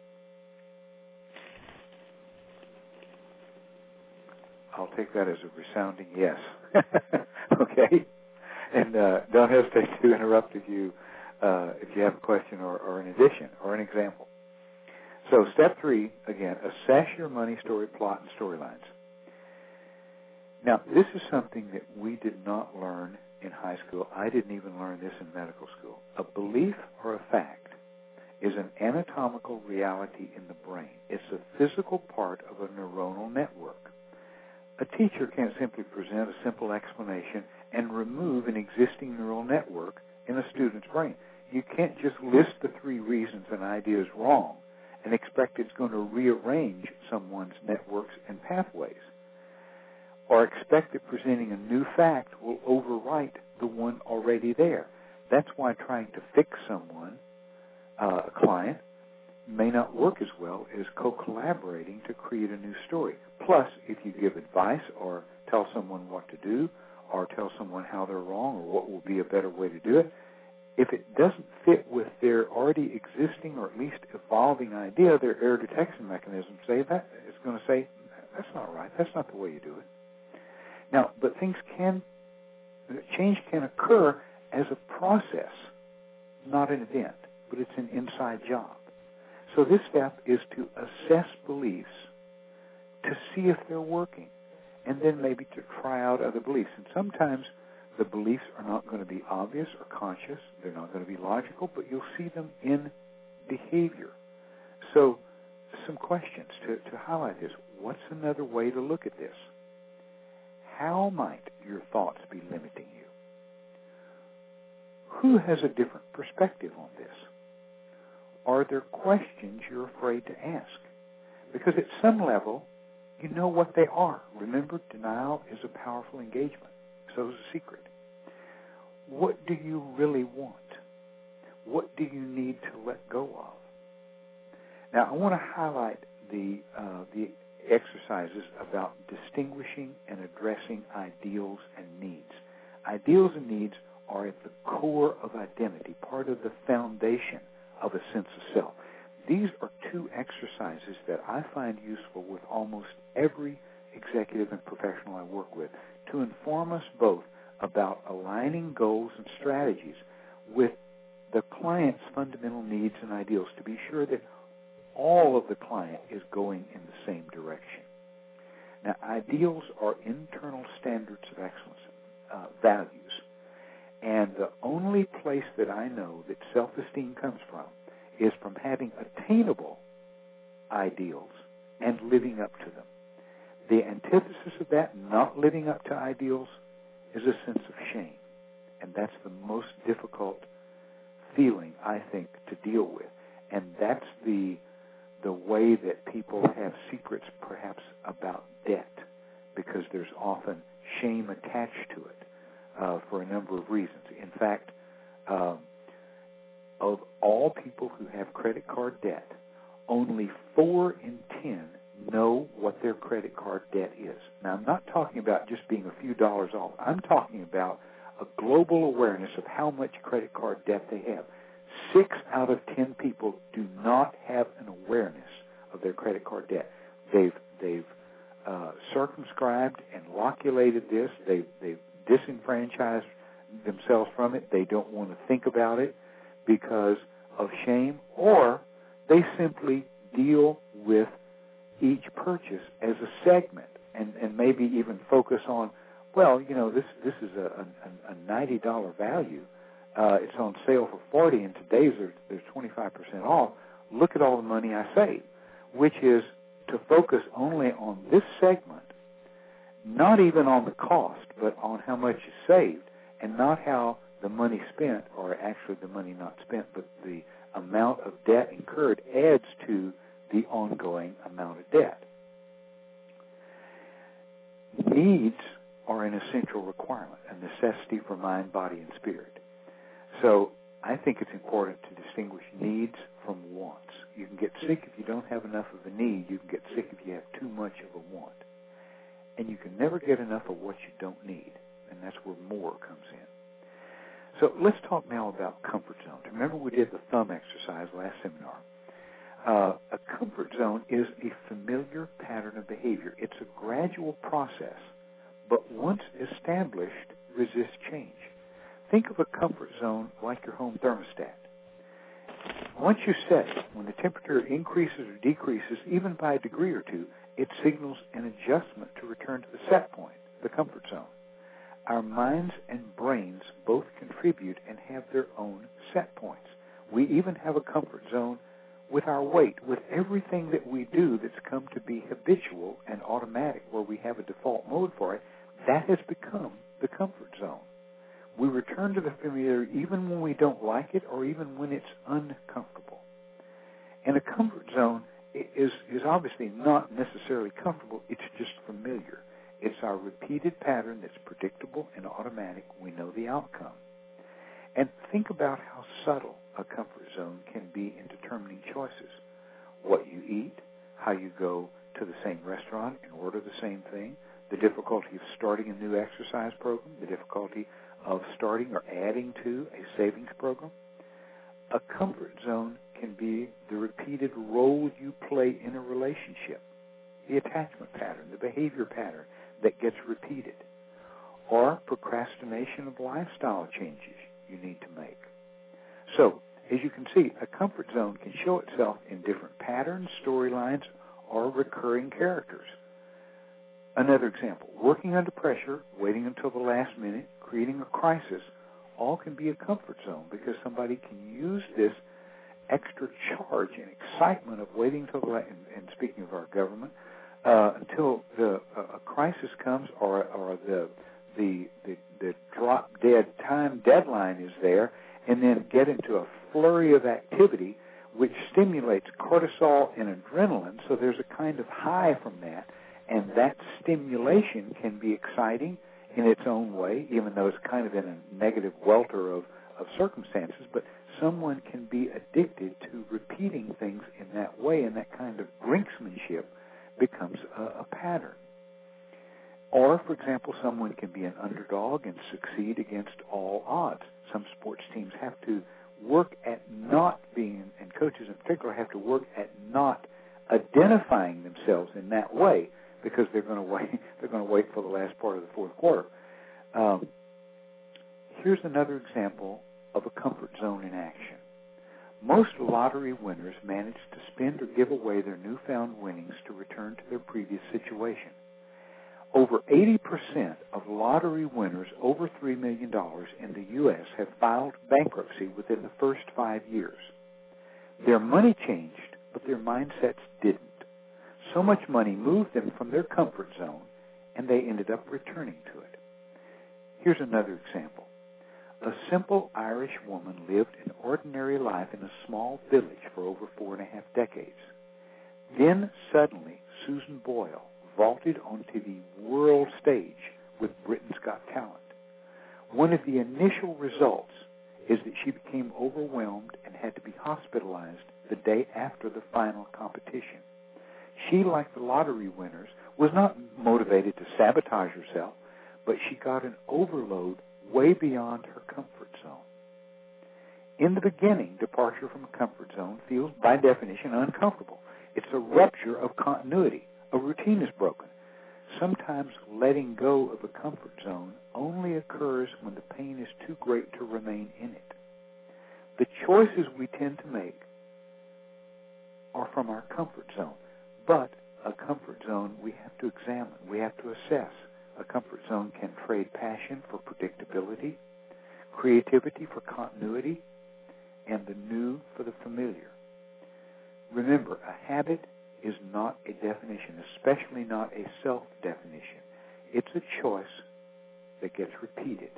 I'll take that as a resounding yes. Okay? And uh, don't hesitate to interrupt if you uh, if you have a question or, or an addition or an example. So step three, again, assess your money story plot and storylines. Now, this is something that we did not learn in high school. I didn't even learn this in medical school. A belief or a fact is an anatomical reality in the brain. It's a physical part of a neuronal network. A teacher can't simply present a simple explanation and remove an existing neural network in a student's brain. You can't just list the three reasons an idea is wrong and expect it's going to rearrange someone's networks and pathways, or expect that presenting a new fact will overwrite the one already there. That's why trying to fix someone, uh, a client, may not work as well as co-collaborating to create a new story. Plus, if you give advice or tell someone what to do or tell someone how they're wrong or what will be a better way to do it, if it doesn't fit with their already existing or at least evolving idea, their error detection mechanism say that is going to say, that's not right, that's not the way you do it. Now, but things can, change can occur as a process, not an event, but it's an inside job. So this step is to assess beliefs to see if they're working, and then maybe to try out other beliefs. And sometimes the beliefs are not going to be obvious or conscious. They're not going to be logical, but you'll see them in behavior. So some questions to, to highlight this. What's another way to look at this? How might your thoughts be limiting you? Who has a different perspective on this? Are there questions you're afraid to ask? Because at some level, you know what they are. Remember, denial is a powerful engagement. So is a secret. What do you really want? What do you need to let go of? Now, I want to highlight the uh, the exercises about distinguishing and addressing ideals and needs. Ideals and needs are at the core of identity, part of the foundation of a sense of self. These are two exercises that I find useful with almost every executive and professional I work with to inform us both about aligning goals and strategies with the client's fundamental needs and ideals to be sure that all of the client is going in the same direction. Now, ideals are internal standards of excellence, uh, values. And the only place that I know that self-esteem comes from is from having attainable ideals and living up to them. The antithesis of that, not living up to ideals, is a sense of shame. And that's the most difficult feeling, I think, to deal with. And that's the the way that people have secrets, perhaps, about debt, because there's often shame attached to it uh, for a number of reasons. In fact, um, of all people who have credit card debt, only four in ten know what their credit card debt is. Now, I'm not talking about just being a few dollars off. I'm talking about a global awareness of how much credit card debt they have. Six out of ten people do not have an awareness of their credit card debt. They've they've uh, circumscribed and loculated this. They've, they've disenfranchised themselves from it. They don't want to think about it because of shame, or they simply deal with each purchase as a segment and, and maybe even focus on, well, you know, this this is a, a, a ninety dollars value. Uh, it's on sale for forty dollars, and today's there's, there's twenty-five percent off. Look at all the money I saved, which is to focus only on this segment, not even on the cost, but on how much you saved, and not how the money spent, or actually the money not spent, but the amount of debt incurred adds to the ongoing amount of debt. Needs are an essential requirement, a necessity for mind, body, and spirit. So I think it's important to distinguish needs from wants. You can can get sick if you don't have enough of a need. You can get sick if you have too much of a want. And you can never get enough of what you don't need. And that's where more comes in. So let's talk now about comfort zones. Remember we did the thumb exercise last seminar. Uh, a comfort zone is a familiar pattern of behavior. It's a gradual process, but once established, resists change. Think of a comfort zone like your home thermostat. Once you set it, when the temperature increases or decreases, even by a degree or two, it signals an adjustment to return to the set point, the comfort zone. Our minds and brains both contribute and have their own set points. We even have a comfort zone with our weight, with everything that we do that's come to be habitual and automatic, where we have a default mode for it. That has become the comfort zone. We return to the familiar even when we don't like it or even when it's uncomfortable. And a comfort zone is, is obviously not necessarily comfortable. It's just familiar. It's our repeated pattern that's predictable and automatic. We know the outcome. And think about how subtle a comfort zone can be in determining choices. What you eat, how you go to the same restaurant and order the same thing, the difficulty of starting a new exercise program, the difficulty of starting or adding to a savings program. A comfort zone can be the repeated role you play in a relationship, the attachment pattern, the behavior pattern that gets repeated, or procrastination of lifestyle changes you need to make. So, as you can see, a comfort zone can show itself in different patterns, storylines, or recurring characters. Another example, working under pressure, waiting until the last minute, creating a crisis, all can be a comfort zone because somebody can use this extra charge and excitement of waiting until the last, and, and speaking of our government, uh, until the uh, a crisis comes or or the the the, the drop dead time deadline is there, and then get into a flurry of activity which stimulates cortisol and adrenaline, so there's a kind of high from that, and that stimulation can be exciting in its own way, even though it's kind of in a negative welter of, of circumstances, but someone can be addicted to repeating things in that way, and that kind of brinksmanship becomes a, a pattern. Or, for example, someone can be an underdog and succeed against all odds. Some sports teams have to work at not being, and coaches in particular have to work at not identifying themselves in that way, because they're going to wait. They're going to wait for the last part of the fourth quarter. Um, here's another example of a comfort zone in action. Most lottery winners manage to spend or give away their newfound winnings to return to their previous situation. Over eighty percent of lottery winners over three million dollars in the U S have filed bankruptcy within the first five years. Their money changed, but their mindsets didn't. So much money moved them from their comfort zone, and they ended up returning to it. Here's another example. A simple Irish woman lived an ordinary life in a small village for over four and a half decades. Then, suddenly, Susan Boyle vaulted onto the world stage with Britain's Got Talent. One of the initial results is that she became overwhelmed and had to be hospitalized the day after the final competition. She, like the lottery winners, was not motivated to sabotage herself, but she got an overload way beyond her comfort zone. In the beginning, departure from a comfort zone feels, by definition, uncomfortable. It's a rupture of continuity. A routine is broken. Sometimes letting go of a comfort zone only occurs when the pain is too great to remain in it. The choices we tend to make are from our comfort zone. But a comfort zone we have to examine, we have to assess. A comfort zone can trade passion for predictability, creativity for continuity, and the new for the familiar. Remember, a habit is not a definition, especially not a self-definition. It's a choice that gets repeated.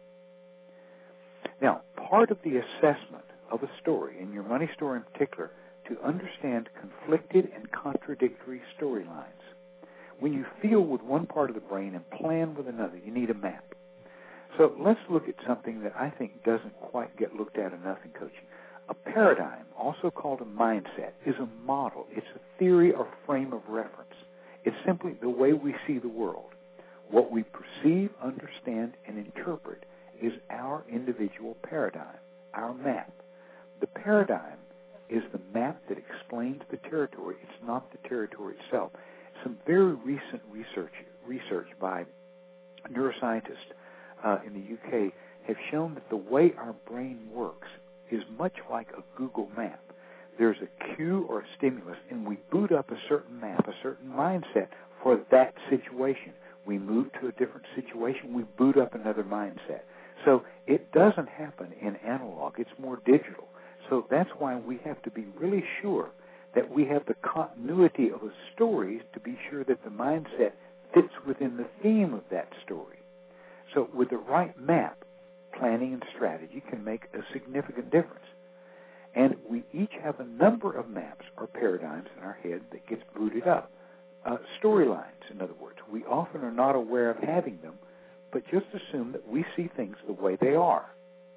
Now, part of the assessment of a story, and your money story in particular, to understand conflicted and contradictory storylines. When you feel with one part of the brain and plan with another, you need a map. So let's look at something that I think doesn't quite get looked at enough in coaching. A paradigm, also called a mindset, is a model. It's a theory or frame of reference. It's simply the way we see the world. What we perceive, understand, and interpret is our individual paradigm, our map. The paradigm is the map that explains the territory. It's not the territory itself. Some very recent research research by neuroscientists uh, in the U K have shown that the way our brain works is much like a Google map. There's a cue or a stimulus, and we boot up a certain map, a certain mindset for that situation. We move to a different situation, we boot up another mindset. So it doesn't happen in analog. It's more digital. So that's why we have to be really sure that we have the continuity of a story to be sure that the mindset fits within the theme of that story. So with the right map, planning and strategy can make a significant difference. And we each have a number of maps or paradigms in our head that gets booted up. Uh, storylines, in other words. We often are not aware of having them, but just assume that we see things the way they are.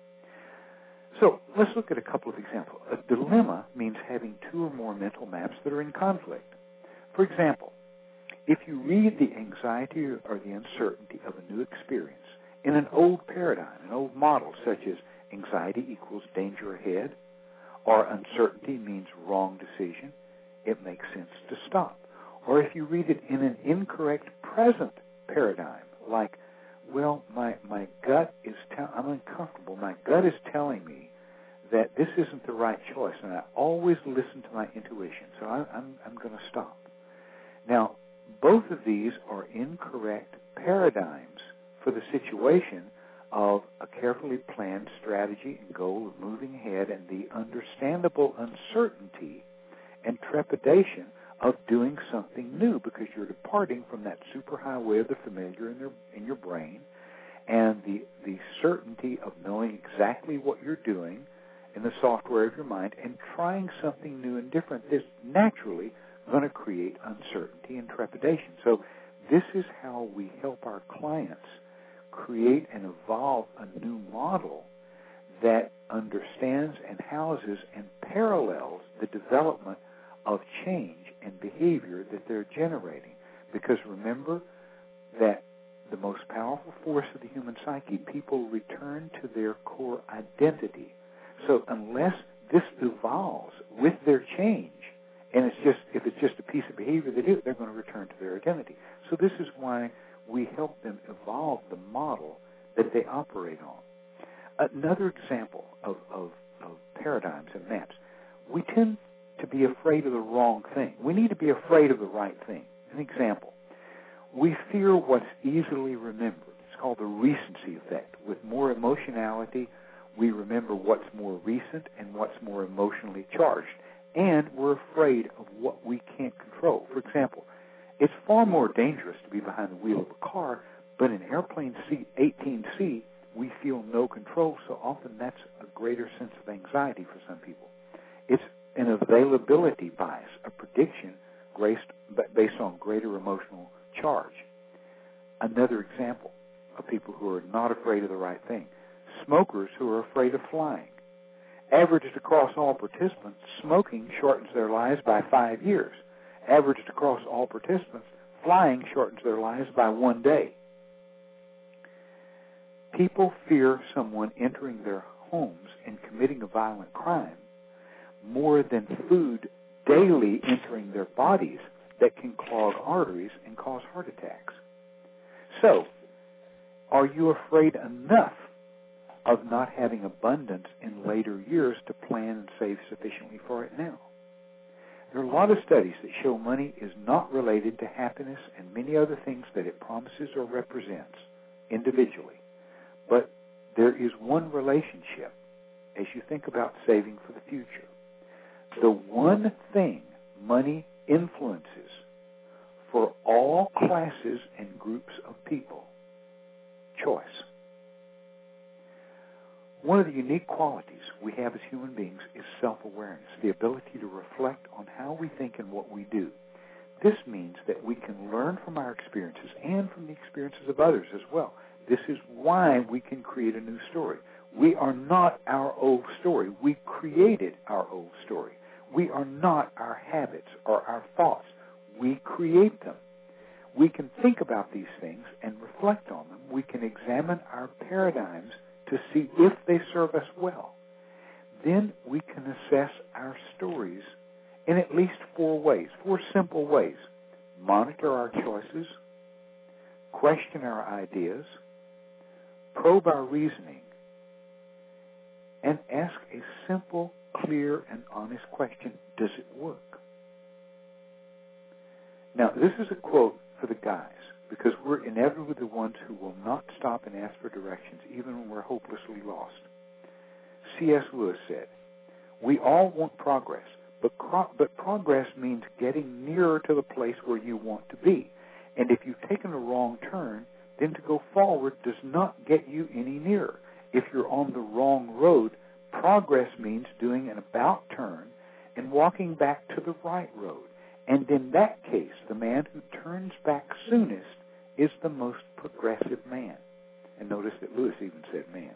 So let's look at a couple of examples. A dilemma means having two or more mental maps that are in conflict. For example, if you read the anxiety or the uncertainty of a new experience in an old paradigm, an old model, such as anxiety equals danger ahead, or uncertainty means wrong decision, it makes sense to stop. Or if you read it in an incorrect present paradigm, like, well, my, my gut is, te- I'm uncomfortable, my gut is telling me that this isn't the right choice, and I always listen to my intuition, so I, I'm, I'm going to stop. Now, both of these are incorrect paradigms for the situation of a carefully planned strategy and goal of moving ahead and the understandable uncertainty and trepidation of doing something new, because you're departing from that superhighway of the familiar in, their, in your brain, and the, the certainty of knowing exactly what you're doing in the software of your mind and trying something new and different is naturally going to create uncertainty and trepidation. So this is how we help our clients create and evolve a new model that understands and houses and parallels the development of change and behavior that they're generating. Because remember that the most powerful force of the human psyche, people return to their core identity. So unless this evolves with their change, and it's just if it's just a piece of behavior they do, they're going to return to their identity. So this is why we help them evolve the model that they operate on. Another example of, of, of paradigms and maps, we tend to be afraid of the wrong thing. We need to be afraid of the right thing. An example, we fear what's easily remembered. It's called the recency effect. With more emotionality, we remember what's more recent and what's more emotionally charged. And we're afraid of what we can't control. For example, it's far more dangerous to be behind the wheel of a car, but in airplane seat eighteen C, we feel no control, so often that's a greater sense of anxiety for some people. It's an availability bias, a prediction based on greater emotional charge. Another example of people who are not afraid of the right thing, smokers who are afraid of flying. Averaged across all participants, smoking shortens their lives by five years. Averaged across all participants, flying shortens their lives by one day. People fear someone entering their homes and committing a violent crime more than food daily entering their bodies that can clog arteries and cause heart attacks. So, are you afraid enough of not having abundance in later years to plan and save sufficiently for it now? There are a lot of studies that show money is not related to happiness and many other things that it promises or represents individually. But there is one relationship as you think about saving for the future. The one thing money influences for all classes and groups of people, choice. One of the unique qualities we have as human beings is self-awareness, the ability to reflect on how we think and what we do. This means that we can learn from our experiences and from the experiences of others as well. This is why we can create a new story. We are not our old story. We created our old story. We are not our habits or our thoughts. We create them. We can think about these things and reflect on them. We can examine our paradigms to see if they serve us well. Then we can assess our stories in at least four ways, four simple ways. Monitor our choices, question our ideas, probe our reasoning, and ask a simple, clear, and honest question: does it work? Now, this is a quote for the guys, because we're inevitably the ones who will not stop and ask for directions, even when we're hopelessly lost. C S Lewis said, "We all want progress, but, cro- but progress means getting nearer to the place where you want to be. And if you've taken a wrong turn, then to go forward does not get you any nearer. If you're on the wrong road, progress means doing an about turn and walking back to the right road. And in that case, the man who turns back soonest is the most progressive man." And notice that Lewis even said man.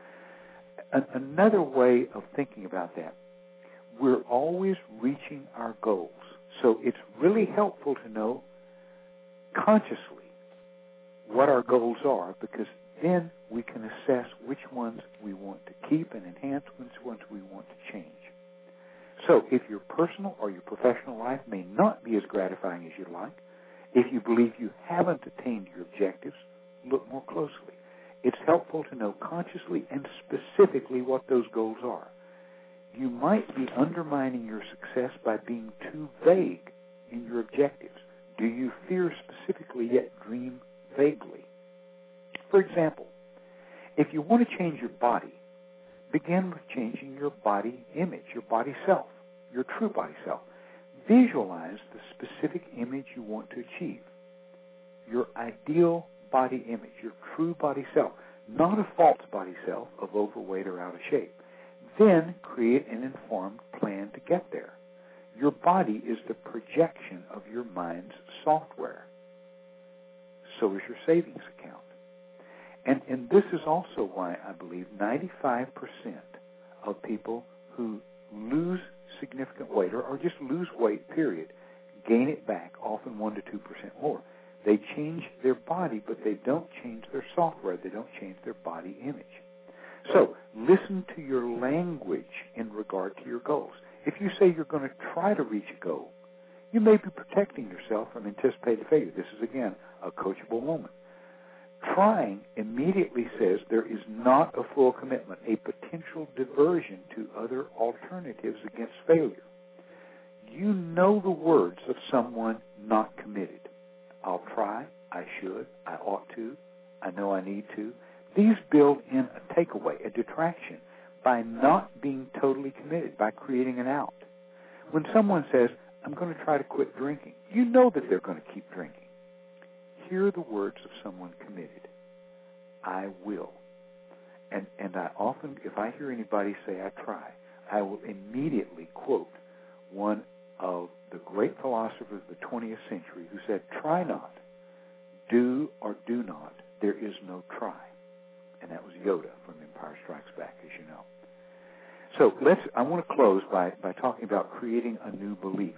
A- another way of thinking about that, we're always reaching our goals. So it's really helpful to know consciously what our goals are, because then we can assess which ones we want to keep and enhance, which ones we want to change. So if your personal or your professional life may not be as gratifying as you'd like, if you believe you haven't attained your objectives, look more closely. It's helpful to know consciously and specifically what those goals are. You might be undermining your success by being too vague in your objectives. Do you fear specifically yet dream vaguely? For example, if you want to change your body, begin with changing your body image, your body self, your true body self. Visualize the specific image you want to achieve, your ideal body image, your true body self, not a false body self of overweight or out of shape. Then create an informed plan to get there. Your body is the projection of your mind's software. So is your savings account. And, and this is also why I believe ninety-five percent of people who lose significant weight, or, or just lose weight, period, gain it back, often one to two percent more. They change their body, but they don't change their software. They don't change their body image. So listen to your language in regard to your goals. If you say you're going to try to reach a goal, you may be protecting yourself from anticipated failure. This is, again, a coachable moment. Trying immediately says there is not a full commitment, a potential diversion to other alternatives against failure. You know the words of someone not committed. I'll try, I should, I ought to, I know I need to. These build in a takeaway, a detraction, by not being totally committed, by creating an out. When someone says, I'm going to try to quit drinking, you know that they're going to keep drinking. Hear the words of someone committed. I will. And and I often, if I hear anybody say, I try, I will immediately quote one of the great philosophers of the twentieth century who said, try not, do or do not, there is no try. And that was Yoda from Empire Strikes Back, as you know. So let's. I want to close by, by talking about creating a new belief.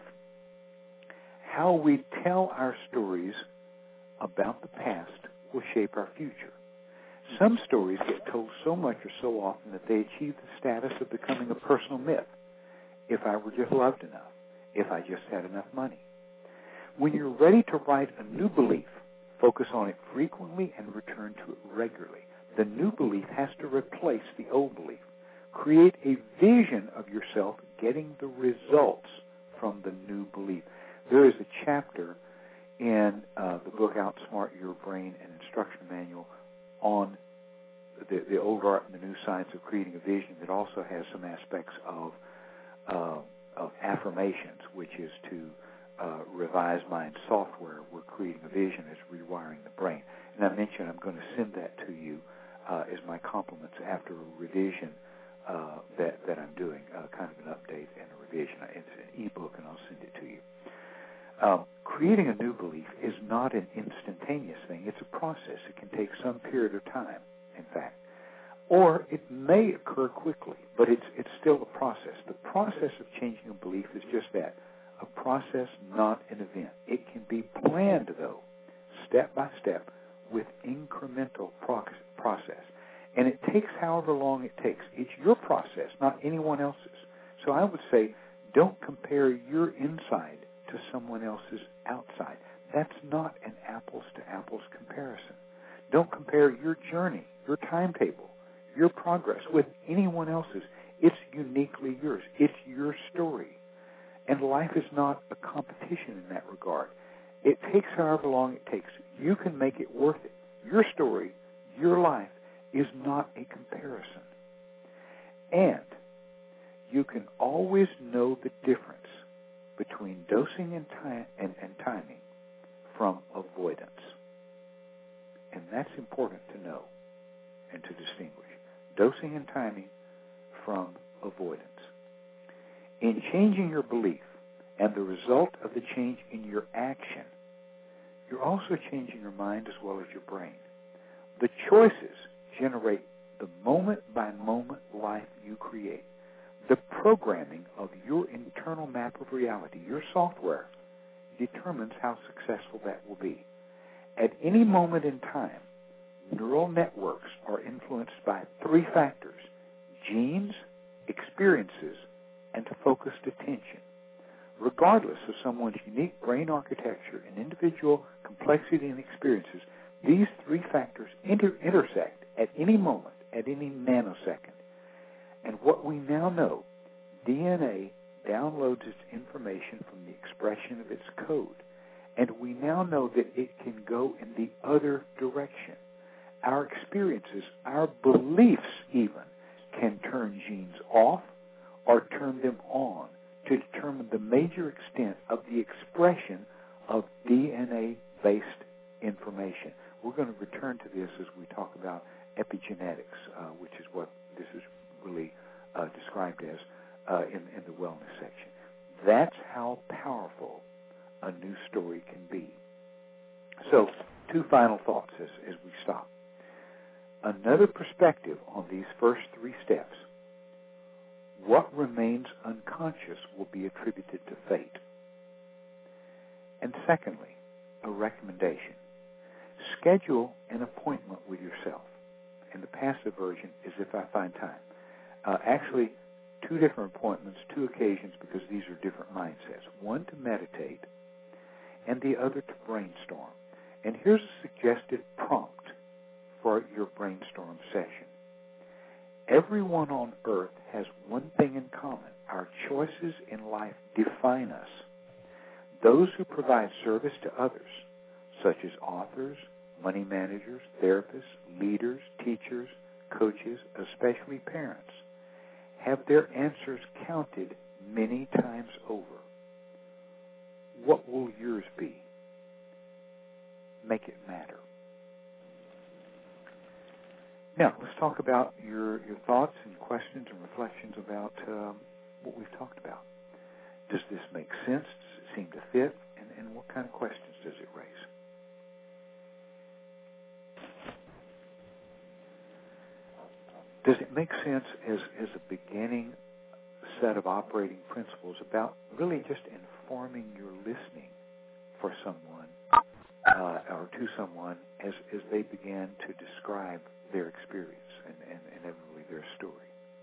How we tell our stories about the past will shape our future. Some stories get told so much or so often that they achieve the status of becoming a personal myth. If I were just loved enough. If I just had enough money. When you're ready to write a new belief, focus on it frequently and return to it regularly. The new belief has to replace the old belief. Create a vision of yourself getting the results from the new belief. There is a chapter in uh, the book Outsmart Your Brain, an instruction manual on the, the old art and the new science of creating a vision that also has some aspects of, uh, of affirmations, which is to uh, revise mind software. We're creating a vision as rewiring the brain. And I mentioned I'm going to send that to you uh, as my compliments after a revision uh, that, that I'm doing, uh, kind of an update and a revision. It's an e-book, and I'll send it to you. Um, creating a new belief is not an instantaneous thing. It's a process. It can take some period of time, in fact. Or it may occur quickly, but it's it's still a process. The process of changing a belief is just that, a process, not an event. It can be planned, though, step by step, with incremental process. And it takes however long it takes. It's your process, not anyone else's. So I would say, don't compare your inside to someone else's outside. That's not an apples-to-apples comparison. Don't compare your journey, your timetable, your progress with anyone else's. It's uniquely yours. It's your story. And life is not a competition in that regard. It takes however long it takes. You can make it worth it. Your story, your life, is not a comparison. And you can always know the difference between dosing and, time, and, and timing from avoidance. And that's important to know and to distinguish. Dosing and timing from avoidance. In changing your belief and the result of the change in your action, you're also changing your mind as well as your brain. The choices generate the moment-by-moment life you create. The programming of your internal map of reality, your software, determines how successful that will be. At any moment in time, neural networks are influenced by three factors: genes, experiences, and focused attention. Regardless of someone's unique brain architecture and individual complexity and experiences, these three factors inter- intersect at any moment, at any nanosecond. And what we now know, D N A downloads its information from the expression of its code. And we now know that it can go in the other direction. Our experiences, our beliefs even, can turn genes off or turn them on to determine the major extent of the expression of D N A-based information. We're going to return to this as we talk about epigenetics, uh, which is what this is really uh, described as uh, in, in the wellness section. That's how powerful a new story can be. So, two final thoughts as, as we stop. Another perspective on these first three steps. What remains unconscious will be attributed to fate. And secondly, a recommendation. Schedule an appointment with yourself. And the passive version is if I find time. Uh, actually, two different appointments, two occasions, because these are different mindsets. One to meditate, and the other to brainstorm. And here's a suggested prompt for your brainstorm session. Everyone on earth has one thing in common. Our choices in life define us. Those who provide service to others, such as authors, money managers, therapists, leaders, teachers, coaches, especially parents, have their answers counted many times over. What will yours be? Make it matter. Now, let's talk about your, your thoughts and questions and reflections about um, what we've talked about. Does this make sense? Does it seem to fit? And, and what kind of questions does it raise? Does it make sense as, as a beginning set of operating principles about really just informing your listening for someone uh, or to someone as, as they begin to describe their experience and, and inevitably their story?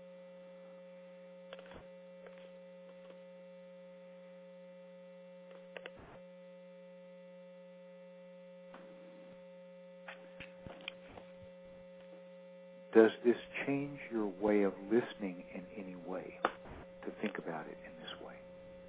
Does this change your way of listening in any way, to think about it in this way?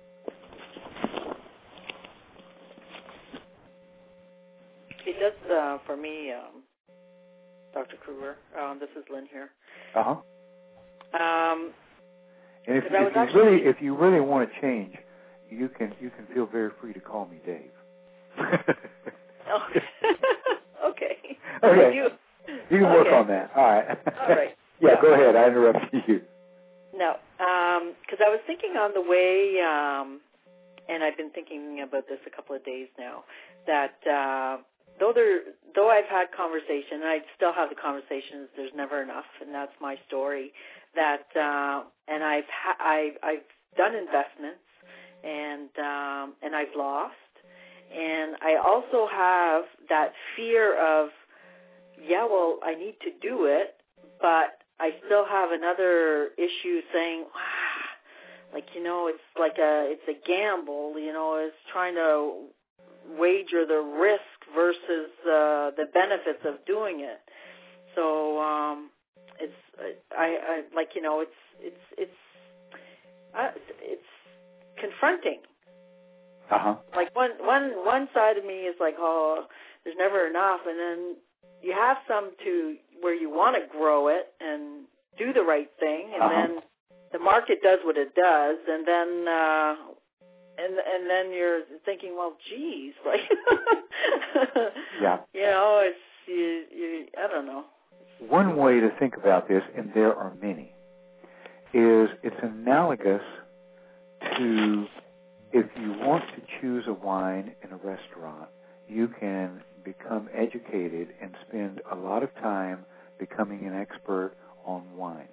It does uh, for me, um, Doctor Kruger. Um, this is Lynn here. Uh-huh. Um, and if, if you actually... really if you really want to change, you can you can feel very free to call me Dave. oh. okay. Okay. You, you can work okay. on that. All right. All right. yeah, go ahead. I interrupted you. No, because um, I was thinking on the way, um, and I've been thinking about this a couple of days now, that uh, though there, though I've had conversation, and I still have the conversations. There's never enough, and that's my story. That uh, and I've ha- I've I've done investments, and um, and I've lost, and I also have that fear of, yeah, well, I need to do it, but I still have another issue saying, ah, like, you know, it's like a, it's a gamble, you know, it's trying to wager the risk versus uh, the benefits of doing it. So um, it's, I, I, like, you know, it's, it's, it's, uh, it's confronting. Uh-huh. Like one, one, one side of me is like, oh, there's never enough, and then you have some to where you want to grow it and do the right thing, and uh-huh. then the market does what it does, and then uh, and and then you're thinking, well, geez, like, yeah, you know, it's you, you, I don't know. One way to think about this, and there are many, is it's analogous to if you want to choose a wine in a restaurant, you can become educated and spend a lot of time becoming an expert on wines.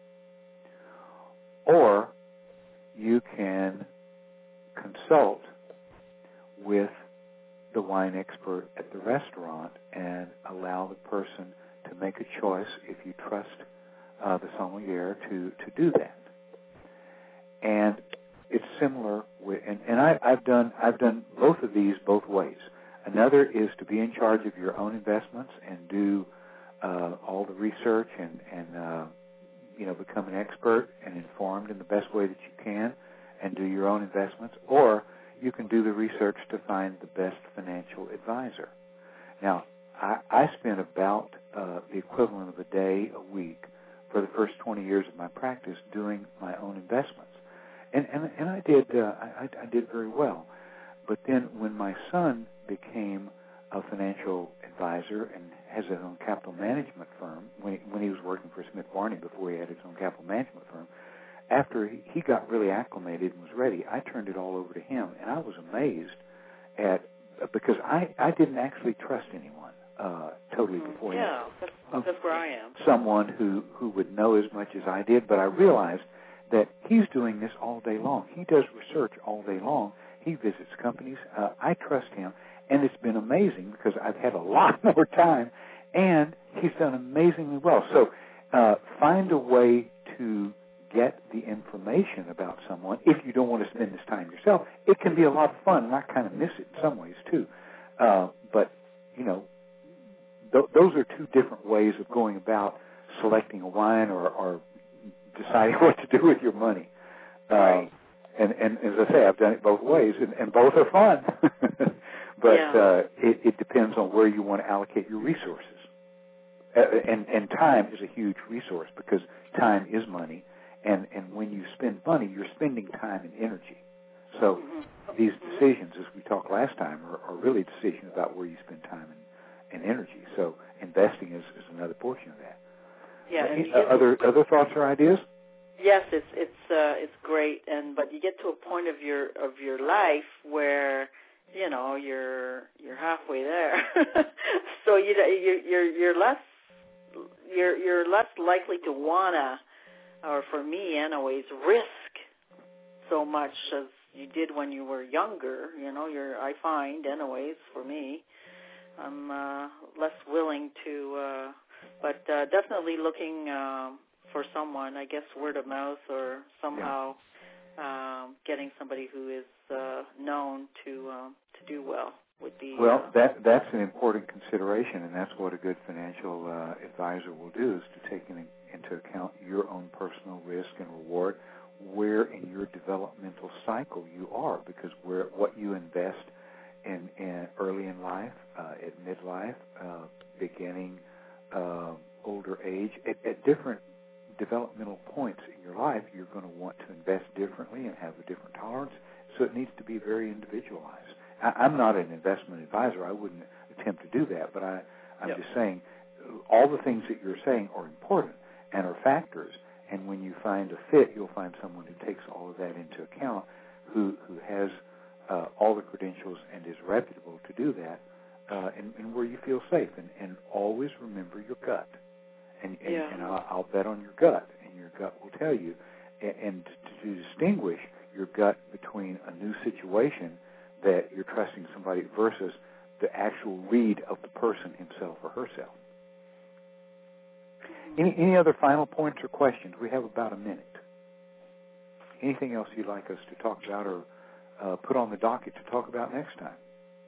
Or you can consult with the wine expert at the restaurant and allow the person to make a choice, if you trust uh, the sommelier, to, to do that. And it's similar with, and, and I, I've done I've done both of these both ways. Another is to be in charge of your own investments and do uh, all the research and, and uh, you know, become an expert and informed in the best way that you can and do your own investments. Or you can do the research to find the best financial advisor. Now, I, I spent about uh, the equivalent of a day a week for the first twenty years of my practice doing my own investments. And, and, and I did uh, I, I did very well. But then when my son became a financial advisor and has his own capital management firm, when he, when he was working for Smith Barney before he had his own capital management firm, after he, he got really acclimated and was ready, I turned it all over to him. And I was amazed at, because I, I didn't actually trust anyone uh, totally before. Yeah, that's, that's where I am. Someone who, who would know as much as I did, but I realized that he's doing this all day long. He does research all day long. He visits companies. Uh, I trust him, and it's been amazing because I've had a lot more time, and he's done amazingly well. So uh, find a way to get the information about someone. If you don't want to spend this time yourself, it can be a lot of fun, and I kind of miss it in some ways too. Uh, but, you know, th- those are two different ways of going about selecting a wine or, or deciding what to do with your money. Uh, right. And, and as I say, I've done it both ways, and, and both are fun. but yeah. uh, it, it depends on where you want to allocate your resources. Uh, and, and time is a huge resource because time is money. And, and when you spend money, you're spending time and energy. So mm-hmm. these decisions, as we talked last time, are, are really decisions about where you spend time and, and energy. So investing is, is another portion of that. Yeah. Uh, And uh, other other thoughts or ideas? Yes, it's it's uh, it's great, and but you get to a point of your of your life where you know you're you're halfway there, so you you're you're you're less you're you're less likely to wanna, or for me anyways, risk so much as you did when you were younger. You know, you're I find anyways for me, I'm uh, less willing to, uh, but uh, definitely looking. Uh, For someone, I guess word of mouth or somehow um, getting somebody who is uh, known to um, to do well would be. Well, uh, that that's an important consideration, and that's what a good financial uh, advisor will do, is to take in, into account your own personal risk and reward, where in your developmental cycle you are, because where what you invest in, in early in life, uh, at midlife, uh, beginning, uh, older age, at, at different developmental points in your life, you're going to want to invest differently and have a different tolerance, so it needs to be very individualized. I, I'm not an investment advisor. I wouldn't attempt to do that, but I, I'm yep. just saying all the things that you're saying are important and are factors, and when you find a fit, you'll find someone who takes all of that into account, who, who has uh, all the credentials and is reputable to do that, uh, and, and where you feel safe. And, and always remember your gut. And, and, yeah. and I'll, I'll bet on your gut, and your gut will tell you. And, and to, to distinguish your gut between a new situation that you're trusting somebody versus the actual read of the person himself or herself. Any, any other final points or questions? We have about a minute. Anything else you'd like us to talk about or uh, put on the docket to talk about next time?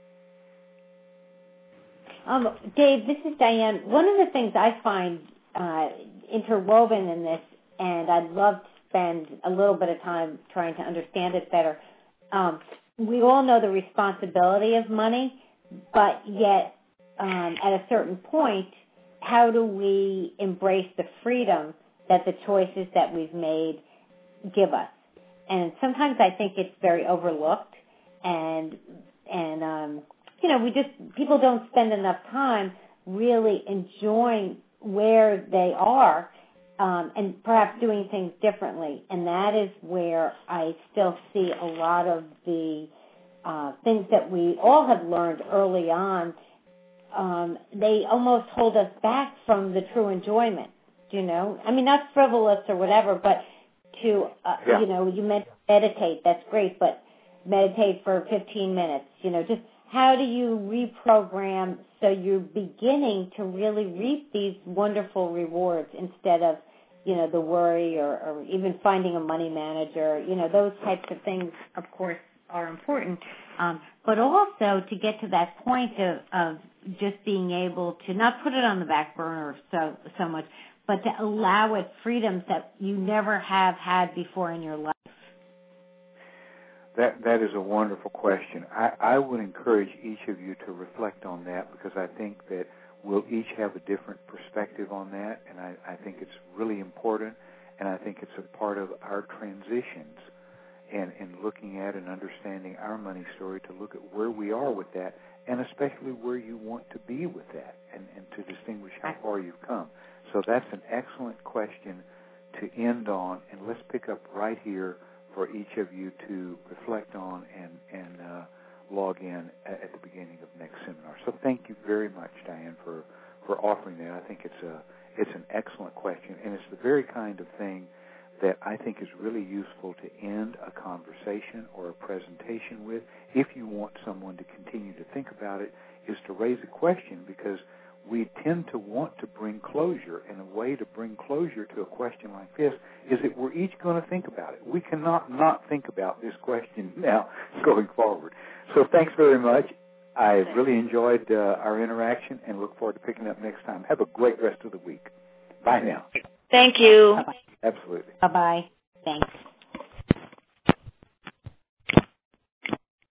Um, Dave, this is Diane. One of the things I find uh, interwoven in this, and I'd love to spend a little bit of time trying to understand it better, um, we all know the responsibility of money, but yet um, at a certain point, how do we embrace the freedom that the choices that we've made give us? And sometimes I think it's very overlooked, and and um, you know, we just people don't spend enough time really enjoying where they are, um, and perhaps doing things differently. And that is where I still see a lot of the uh, things that we all have learned early on. Um, they almost hold us back from the true enjoyment. You know, I mean, not frivolous or whatever, but to, uh, yeah. you know, you med- meditate, that's great, but meditate for fifteen minutes. You know, just how do you reprogram so you're beginning to really reap these wonderful rewards instead of, you know, the worry or, or even finding a money manager. You know, those types of things, of course, are important. Um, but also to get to that point of, of just being able to not put it on the back burner so so much, but to allow it freedoms that you never have had before in your life. That that is a wonderful question. I, I would encourage each of you to reflect on that, because I think that we'll each have a different perspective on that, and I, I think it's really important, and I think it's a part of our transitions and, and looking at and understanding our money story, to look at where we are with that, and especially where you want to be with that, and, and to distinguish how far you've come. So that's an excellent question to end on, and let's pick up right here for each of you to reflect on and, and uh, log in at, at the beginning of next seminar. So thank you very much, Diane, for, for offering that. I think it's a it's an excellent question, and it's the very kind of thing that I think is really useful to end a conversation or a presentation with. If you want someone to continue to think about it, is to raise a question, because we tend to want to bring closure, and a way to bring closure to a question like this is that we're each going to think about it. We cannot not think about this question now going forward. So thanks very much. I really enjoyed uh, our interaction and look forward to picking up next time. Have a great rest of the week. Bye now. Thank you. Bye-bye. Absolutely. Bye-bye. Thanks.